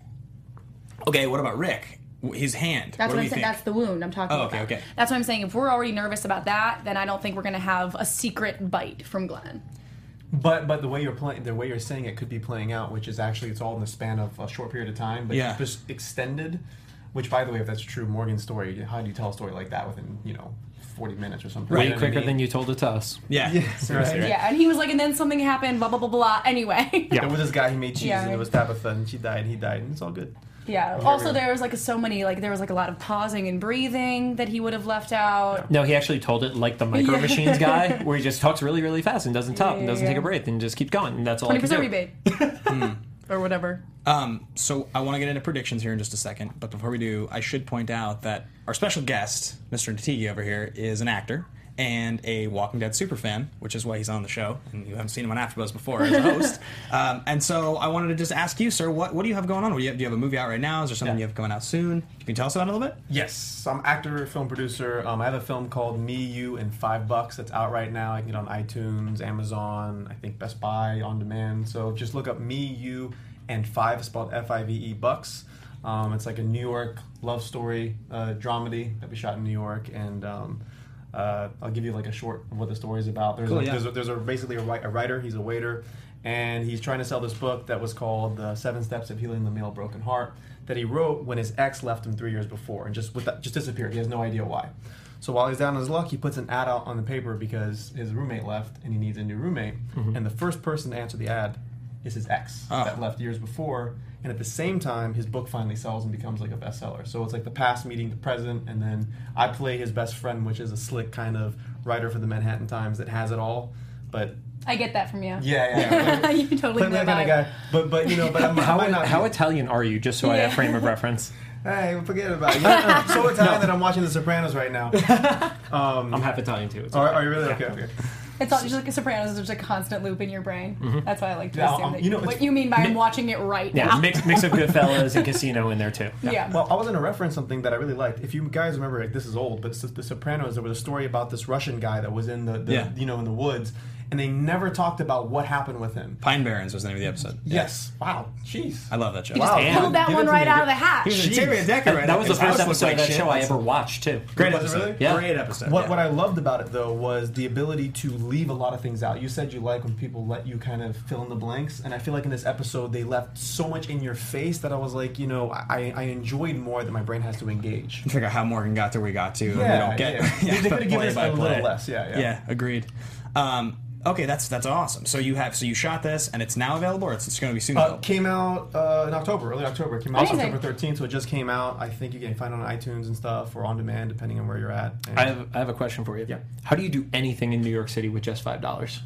Okay, what about Rick? His hand. That's what, what, do I'm we saying. think? That's the wound I'm talking Oh, about. okay, okay. That's what I'm saying. If we're already nervous about that, then I don't think we're going to have a secret bite from Glenn. But but the way you're playing, the way you're saying it could be playing out, which is actually it's all in the span of a short period of time, but Yeah. just extended. Which, by the way, if that's true, Morgan's story, how do you tell a story like that within you know forty minutes or something? Way You know what I quicker mean? than you told it to us. Yeah. Yeah, Seriously, right. right? Yeah, and he was like, and then something happened, blah, blah, blah, blah. Anyway. Yeah. There was this guy who made cheese, Yeah, and right. it was Tabitha, and she died, and he died, and it's all good. Yeah. Very Also, real. there was like so many, like there was like a lot of pausing and breathing that he would have left out. No, he actually told it like the Micro Yeah. Machines guy, where he just talks really, really fast and doesn't stop and Yeah, doesn't yeah. take a break and just keeps going. And that's all I Twenty can percent do. rebate, or whatever. Um, so I want to get into predictions here in just a second. But before we do, I should point out that our special guest, Mister Natigi over here, is an actor and a Walking Dead superfan, which is why he's on the show. And you haven't seen him on AfterBuzz before as a host. um, and so I wanted to just ask you, sir, what, what do you have going on? What do, you have, do you have a movie out right now? Is there something Yeah. you have coming out soon? Can you tell us about it a little bit? Yes, I'm actor, film producer. Um, I have a film called Me, You, and Five Bucks that's out right now. I can get it on iTunes, Amazon, I think Best Buy, on demand. So just look up Me, You, and Five, spelled F I V E, Bucks. Um, it's like a New York love story uh, dramedy that we shot in New York, and um, uh, I'll give you like a short of what the story is about. There's, Cool, a, yeah. there's, a, there's a basically a, wri- a writer. He's a waiter, and he's trying to sell this book that was called The Seven Steps of Healing the Male Broken Heart that he wrote when his ex left him three years before, and just with that, just disappeared. He has no idea why. So while he's down on his luck, he puts an ad out on the paper because his roommate left and he needs a new roommate. And the first person to answer the ad is his ex Oh. that left years before. And at the same time, his book finally sells and becomes like a bestseller. So it's like the past meeting the present, and then I play his best friend, which is a slick kind of writer for the Manhattan Times that has it all. But I get that from you. yeah, yeah, you totally play know that that kind of guy. But but you know, but I'm, I How, might not how be- Italian are you, just so I Yeah. have frame of reference? Hey, forget about it. Yeah, I'm so Italian that I'm watching The Sopranos right now. Um, I'm half Italian too. It's are, okay. are you really? Yeah. Okay, okay. It's all just like a Sopranos. There's a constant loop in your brain. That's why I like to Yeah, assume um, that you know, what it's- you mean by I'm mi- watching it right Yeah, now. mix, mix of Goodfellas and Casino in there too. Yeah. Well, I was going to reference something that I really liked. If you guys remember, like, this is old, but it's The Sopranos, there was a story about this Russian guy that was in the, the Yeah. you know, in the woods, and they never talked about what happened with him. Pine Barrens was the name of the episode. Yeah. Yes. Wow. Jeez. I love that show. You just Wow. pulled that Give it one to right me. out of the hat. He was in Jeez. Xavier Decker, right? That was the His house first looked episode like of that shit. show I ever watched too. Great Was it episode. really? Yeah. Great episode. What yeah. what I loved about it though was the ability to leave a lot of things out. You said you like when people let you kind of fill in the blanks, and I feel like in this episode they left so much in your face that I was like, you know, I, I enjoyed more that my brain has to engage. Figure out how Morgan got to where he got to. Yeah, and we don't get, yeah. yeah, They could have given us a play by play. little less. Yeah, yeah. Yeah, agreed. Um, okay, that's that's awesome. So you have so you shot this, and it's now available, or it's, it's going to be soon Uh, available? came out uh, in October, early October. It came out Amazing. October thirteenth, so it just came out. I think you can find it on iTunes and stuff, or on demand, depending on where you're at. And I have I have a question for you. Yeah. How do you do anything in New York City with just five dollars?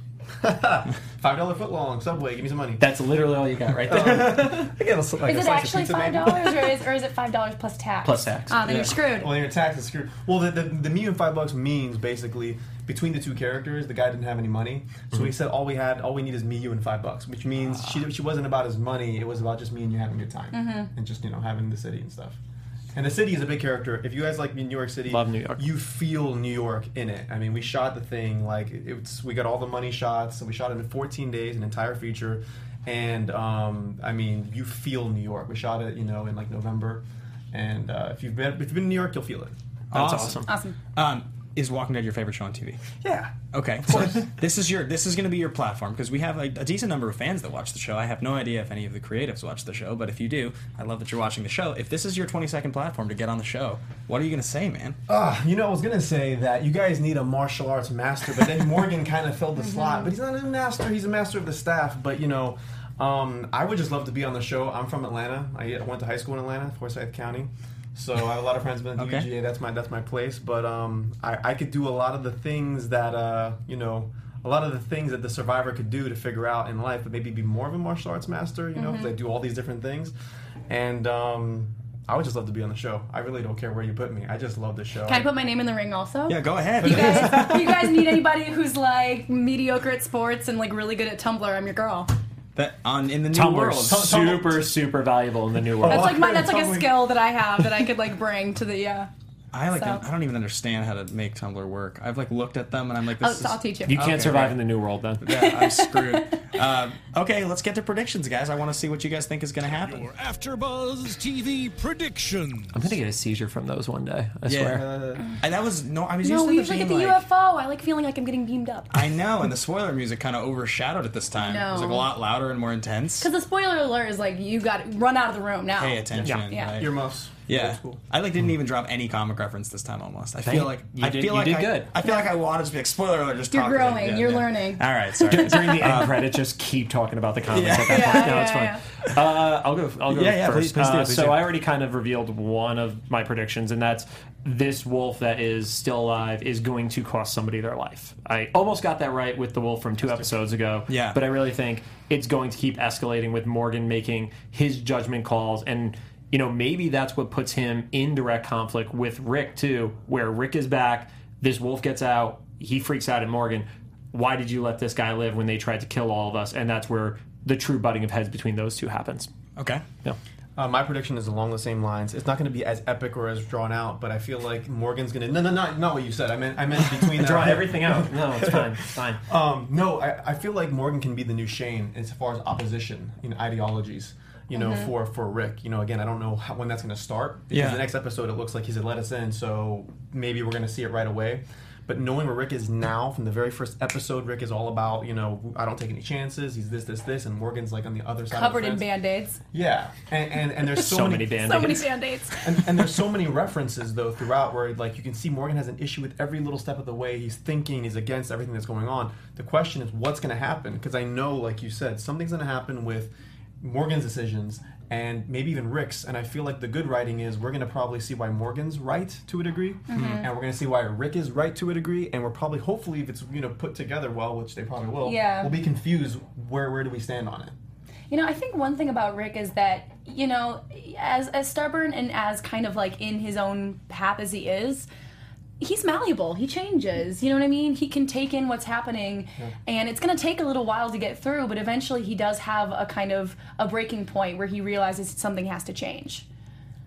Five dollar footlong Subway. Give me some money. That's literally all you got right there. I get a, like Is a it slice of actually pizza, five maybe. dollars, or is or is it five dollars plus tax? Plus tax. Ah, then Yeah. you're screwed. Well, your tax is screwed. Well, the, the, the me and five bucks means basically between the two characters, the guy didn't have any money, so Mm-hmm. he said all we had, all we need is me, you, and five bucks, which means Ah. she she wasn't about his money. It was about just me and you having a good time Mm-hmm. and just you know having the city and stuff. And the city is a big character. If you guys like New York City, Love New York. you feel New York in it. I mean, we shot the thing like it's. We got all the money shots, and we shot it in fourteen days, an entire feature. And um, I mean, you feel New York. We shot it, you know, in like November. And uh, if you've been if you've been in New York, you'll feel it. That's Awesome. awesome. Awesome. Um, is Walking Dead your favorite show on T V? Yeah. Okay, so this is your this is going to be your platform because we have a, a decent number of fans that watch the show. I have no idea if any of the creatives watch the show, but if you do, I love that you're watching the show. If this is your twenty second platform to get on the show, what are you going to say, man? Uh, you know, I was gonna say that you guys need a martial arts master, but then Morgan kind of filled the slot. But he's not a master; he's a master of the staff. But you know, um, I would just love to be on the show. I'm from Atlanta. I went to high school in Atlanta, Forsyth County. So I have a lot of friends been at Okay. D V G A. That's my that's my place. But um, I, I could do a lot of the things that uh, you know, a lot of the things that the survivor could do to figure out in life, but maybe be more of a martial arts master. You know, 'cause I do all these different things, and um, I would just love to be on the show. I really don't care where you put me. I just love the show. Can I put my name in the ring also? Yeah, go ahead. You guys, you guys need anybody who's like mediocre at sports and like really good at Tumblr? I'm your girl. That on in the new Tumblr world. super super valuable in the new world. That's like my okay, that's like a Tumblr. skill that I have that I could like bring to the yeah. I like. So- I don't even understand how to make Tumblr work. I've like looked at them and I'm like, this I'll, is. I'll teach you. You can't Okay, survive right. in the new world then. Yeah, I'm screwed. um, okay, let's get to predictions, guys. I want to see what you guys think is going to happen. Your AfterBuzz T V predictions. I'm gonna get a seizure from those one day. I Yeah. swear. Uh, And that was no. I was No, used we to usually being get the like, U F O. I like feeling like I'm getting beamed up. I know, and the spoiler music kind of overshadowed it this time. It was like a No. lot louder and more intense. Because the spoiler alert is like you got to run out of the room now. Pay attention. Yeah. Yeah. right? earmuffs. Yeah, Old school. I like didn't even drop any comic reference this time. Almost, I Thank- feel like you I did- feel you like did I, good. I feel like I wanted to be like spoiler alert. Just You're talk to them. growing, Yeah, you're yeah. learning. All right, sorry. During the end credits, just keep talking about the comics Yeah. at that Yeah, point. No, yeah, it's fine. yeah. Uh, I'll go. I'll go Yeah, yeah, first. please- please do, Uh, please so do. I already kind of revealed one of my predictions, and that's this wolf that is still alive is going to cost somebody their life. I almost got that right with the wolf from two episodes ago. Yeah. but I really think it's going to keep escalating with Morgan making his judgment calls and. You know, maybe that's what puts him in direct conflict with Rick, too, where Rick is back, this wolf gets out, he freaks out at Morgan. Why did you let this guy live when they tried to kill all of us? And that's where the true butting of heads between those two happens. Okay. Yeah. Uh, my prediction is along the same lines. It's not going to be as epic or as drawn out, but I feel like Morgan's going to. No, no, no, not what you said. I meant, I meant between. I draw their- everything out. No, it's fine. It's fine. Um, no, I, I feel like Morgan can be the new Shane as far as opposition, you know, ideologies. You know, for for Rick. You know, again, I don't know how, when that's going to start because Yeah. the next episode it looks like he's let us in, so maybe we're going to see it right away. But knowing where Rick is now, from the very first episode, Rick is all about, you know, I don't take any chances. He's this, this, this, and Morgan's like on the other side. Covered of in the fence. band-aids. Yeah, and and, and there's so, So many So many band-aids. band-aids. and, and there's so many references though throughout where like you can see Morgan has an issue with every little step of the way. He's thinking, he's against everything that's going on. The question is what's going to happen, because I know, like you said, something's going to happen with Morgan's decisions and maybe even Rick's, and I feel like the good writing is we're going to probably see why Morgan's right to a degree, and we're going to see why Rick is right to a degree, and we're probably, hopefully, if it's, you know, put together well, which they probably will, Yeah. we'll be confused where where do we stand on it. You know, I think one thing about Rick is that, you know, as as stubborn and as kind of like in his own path as he is, he's malleable. He changes. You know what I mean? He can take in what's happening, and it's going to take a little while to get through, but eventually he does have a kind of a breaking point where he realizes something has to change.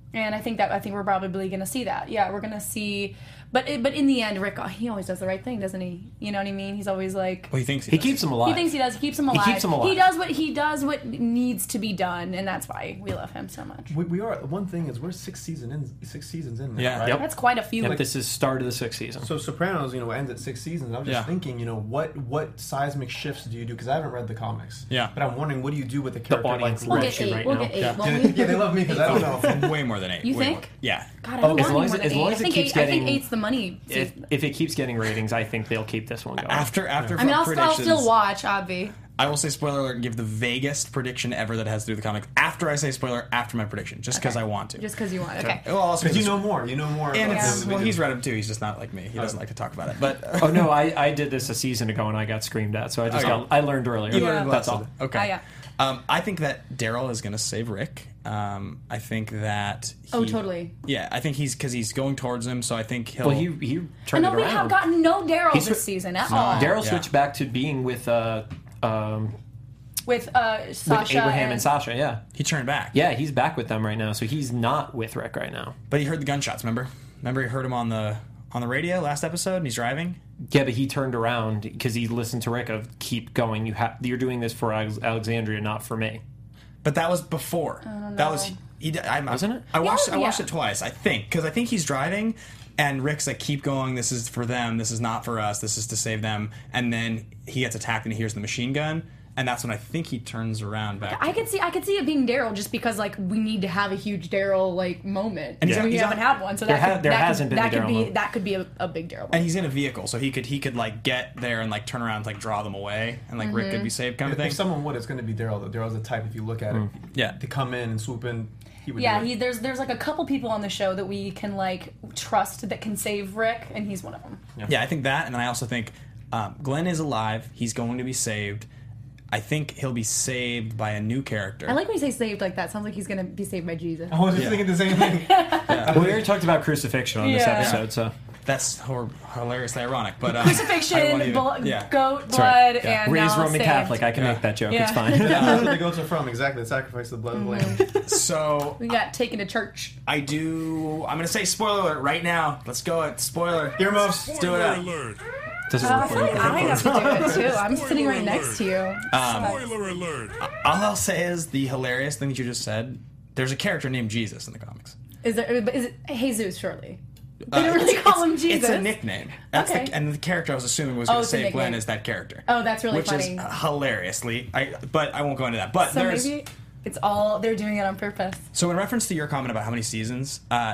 And I think that I think we're probably going to see that. Yeah, we're going to see. But it, but in the end, Rick, he always does the right thing, doesn't he? You know what I mean? He's always like. Well, he thinks he, He does. keeps him alive. He thinks he does. He keeps him alive. He keeps him alive. He does what he does what needs to be done, and that's why we love him so much. We, we are. One thing is we're six season in, six seasons in. Now, Yeah. right? Yep. That's quite a few. Yep, this is start of the sixth season. So Sopranos, you know, ends at six seasons. I was just Yeah. thinking, you know, what what seismic shifts do you do? Because I haven't read the comics. Yeah. But I'm wondering, what do you do with the character audience like we'll Rick? get eight. right we'll now. get eight. Yeah. won't Yeah, we? yeah, they love me because I don't know. Way more than eight. You Way think? more. Yeah. God, I Oh, don't as want long any as- more than as long eight. as it I think keeps eight, I think getting- eight's the money. if, if it keeps getting ratings, I think they'll keep this one going. After after I mean, I'll, I'll predictions, still watch, Obvi. I will say spoiler alert and give the vaguest prediction ever that has to do with the comics. After I say spoiler, after my prediction, just because Okay. I want to. Just because you want. Okay. Well, also Because you because- know more. You know more. And about it's, them well, than we he's do. read them too. He's just not like me. He doesn't like to talk about it. But Oh no, I, I did this a season ago and I got screamed at, so I just Okay. got I learned earlier. You Yeah. learned That's lots of all. it. Okay. Oh, yeah. Um, I think that Daryl is going to save Rick. Um, I think that. He, Oh, totally. Yeah, I think he's because he's going towards him, so I think he'll. Well, he he I turned know it we around. have gotten no Daryl He's- this season at all. Daryl Yeah. switched back to being with uh, um, With uh, Sasha with Abraham and, Sasha. Yeah, he turned back. yeah, he's back with them right now, so he's not with Rick right now. But he heard the gunshots. Remember? Remember, he heard him on the on the radio last episode, and he's driving. Yeah, but he turned around because he listened to Rick of keep going. You have you're doing this for Alex- Alexandria, not for me. But that was before. That was he. did- I, Wasn't it? I watched. Yeah, I watched yeah. it twice. I think because I think he's driving, and Rick's like, "Keep going. This is for them. This is not for us. This is to save them." And then he gets attacked, and he hears the machine gun, and that's when I think he turns around back. I could see, I could see it being Daryl just because like we need to have a huge Daryl like moment, And and he's so on- we he's haven't on- had one. So There that ha- could, there that hasn't could, been that a could Daryl be moment. that could be a, a big Daryl and moment. he's in a vehicle, so he could he could like get there and like turn around and like draw them away, and like Rick could be saved, kind of If, thing. if someone would, it's going to be Daryl. Though Daryl's the type. If you look at it, Yeah. to come in and swoop in, he would. Yeah, do it. he, there's there's like a couple people on the show that we can like trust that can save Rick, and he's one of them. Yeah, I think that, and then I also think um, Glenn is alive. He's going to be saved. I think he'll be saved by a new character. I like when you say saved like that. Sounds like he's gonna be saved by Jesus. I was just Yeah. thinking the same thing. Well, we already talked about crucifixion on this Yeah. episode, so That's hor- hilariously ironic, but um, I Crucifixion, won't even- blo- yeah. goat blood, right. Yeah. and raised now Roman saved. Catholic. I can Yeah. make that joke. Yeah. It's fine. That's where the goats are from. Exactly. The sacrifice of the blood of the lamb. So We got taken to church. I do. I'm gonna say spoiler alert right now. Let's go. It spoiler. Earmuffs. Let's do it. Spoiler Up. alert! Does it Uh, I work feel like I have to do it too. I'm sitting right next to you. Spoiler alert! All I'll say is the hilarious thing that you just said. There's a character named Jesus in the comics. Is there? Is it Jesus? Surely. Uh, They don't really it's- call him it's- Jesus. It's a nickname. That's Okay. the, and the character I was assuming was Oh, going to it's a save Glenn nickname. is that character. Oh, that's really which funny. is hilariously. I but I won't go into that. But So there's maybe it's all they're doing it on purpose. so in reference to your comment about how many seasons, uh,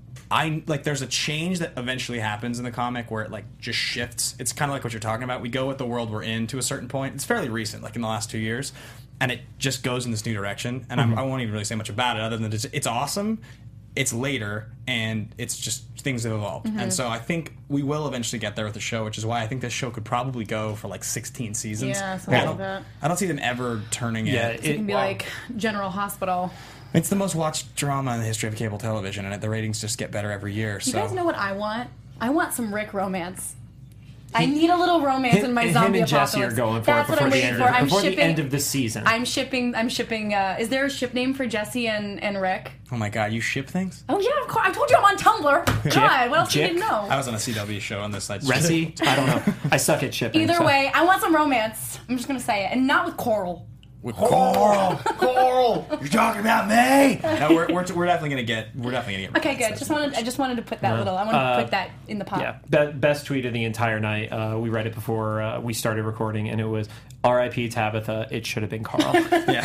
I like there's a change that eventually happens in the comic where it like just shifts. It's kind of like what you're talking about. We go with the world we're in to a certain point. It's fairly recent, like in the last two years, and it just goes in this new direction. And I'm, I won't even really say much about it other than it's, it's awesome. It's later, and it's just things have evolved. And so I think we will eventually get there with the show, which is why I think this show could probably go for like sixteen seasons. Yeah, something I like don't, that. I don't see them ever turning Yeah, it. It can be wow. like General Hospital. It's the most watched drama in the history of cable television, and the ratings just get better every year. You so guys know what I want? I want some Rick romance. I need a little romance him, in my him zombie and Jesse apocalypse. are going for That's it what before I'm the waiting end, for. I'm before shipping. the end of the season. I'm shipping. I'm shipping. Uh, is there a ship name for Jesse and, and Rick? Oh my god, you ship things? Oh yeah, of course. I told you I'm on Tumblr. God, what else do you Jick. didn't know? I was on a C W show on this side. Resi? I don't know. I suck at shipping. Either so- way, I want some romance. I'm just gonna say it, and not with Coral. With Coral, Coral, you're talking about me? No, we're, we're, we're definitely gonna get. We're definitely gonna get. Okay, good. Just wanted. I just wanted to put that little. I want to Uh, put that in the pot. Yeah, be- best tweet of the entire night. Uh, we read it before uh, we started recording, and it was R I P Tabitha. It should have been Carl. Yeah.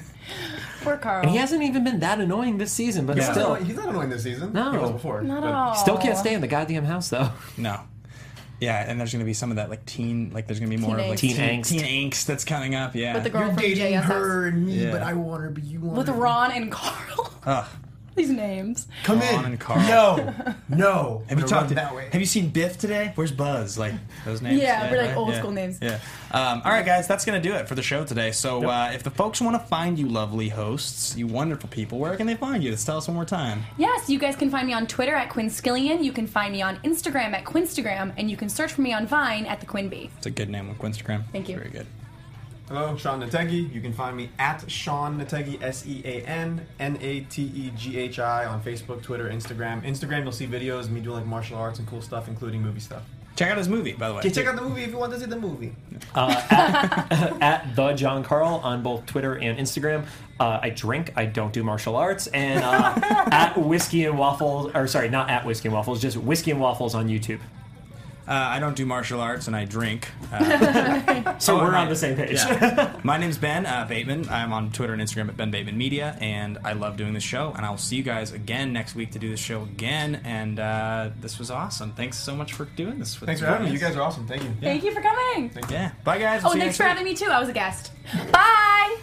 Poor Carl. And he hasn't even been that annoying this season, but He's not still, annoying- he's not annoying this season. No. He was before. Not but- at all. still can't stay in the goddamn house though. No. Yeah, and there's gonna be some of that like teen, like there's gonna be more Teen of like angst. teen, Teen teen angst that's coming up. Yeah. With the girl You're from dating J S S. her and me, Yeah. but I want her, but you want With her. Ron and Carl. Ugh. These names. Come Ron in. and Carl. No, no. Have you We're talked running to, that way? Have you seen Biff today? Where's Buzz? Like those names. Yeah, we're like right? old Yeah. school names. Yeah. Um, all right, guys, that's gonna do it for the show today. So uh, if the folks want to find you, lovely hosts, you wonderful people, where can they find you? Let's tell us one more time. Yes, you guys can find me on Twitter at Quinskillian. You can find me on Instagram at Quinstagram, and you can search for me on Vine at the Quinbee. It's a good name on Quinstagram. Thank you. Very good. Hello, Sean Nategi. You can find me at Sean Nategi, S E A N N A T E G H I on Facebook, Twitter, Instagram. Instagram, you'll see videos of me doing like martial arts and cool stuff, including movie stuff. Check out his movie, by the way. Okay, check out the movie if you want to see the movie. Uh, at, at the John Carl on both Twitter and Instagram. Uh, I drink. I don't do martial arts. And uh, at Whiskey and Waffles, or sorry, not at Whiskey and Waffles, just Whiskey and Waffles on YouTube. Uh, I don't do martial arts, and I drink. Uh, so oh, we're my, on the same page. Yeah. My name's Ben uh, Bateman. I'm on Twitter and Instagram at Ben Bateman Media, and I love doing this show. And I'll see you guys again next week to do this show again. And uh, this was awesome. Thanks so much for doing this. With Thanks for having me. You guys are awesome. Thank you. Yeah. Thank you for coming. Thank you. Yeah. Bye, guys. We'll Oh, see you thanks next for week. having me too. I was a guest. Bye.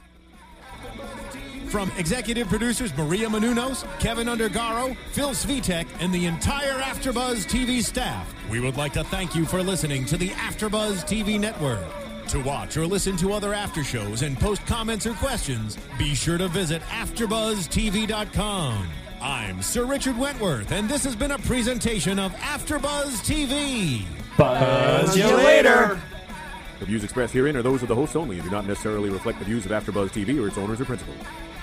From executive producers Maria Menounos, Kevin Undergaro, Phil Svitek, and the entire AfterBuzz T V staff, we would like to thank you for listening to the AfterBuzz T V network. To watch or listen to other after shows and post comments or questions, be sure to visit after buzz T V dot com. I'm Sir Richard Wentworth, and this has been a presentation of AfterBuzz T V. Buzz you later. The views expressed herein are those of the hosts only and do not necessarily reflect the views of AfterBuzz T V or its owners or principals.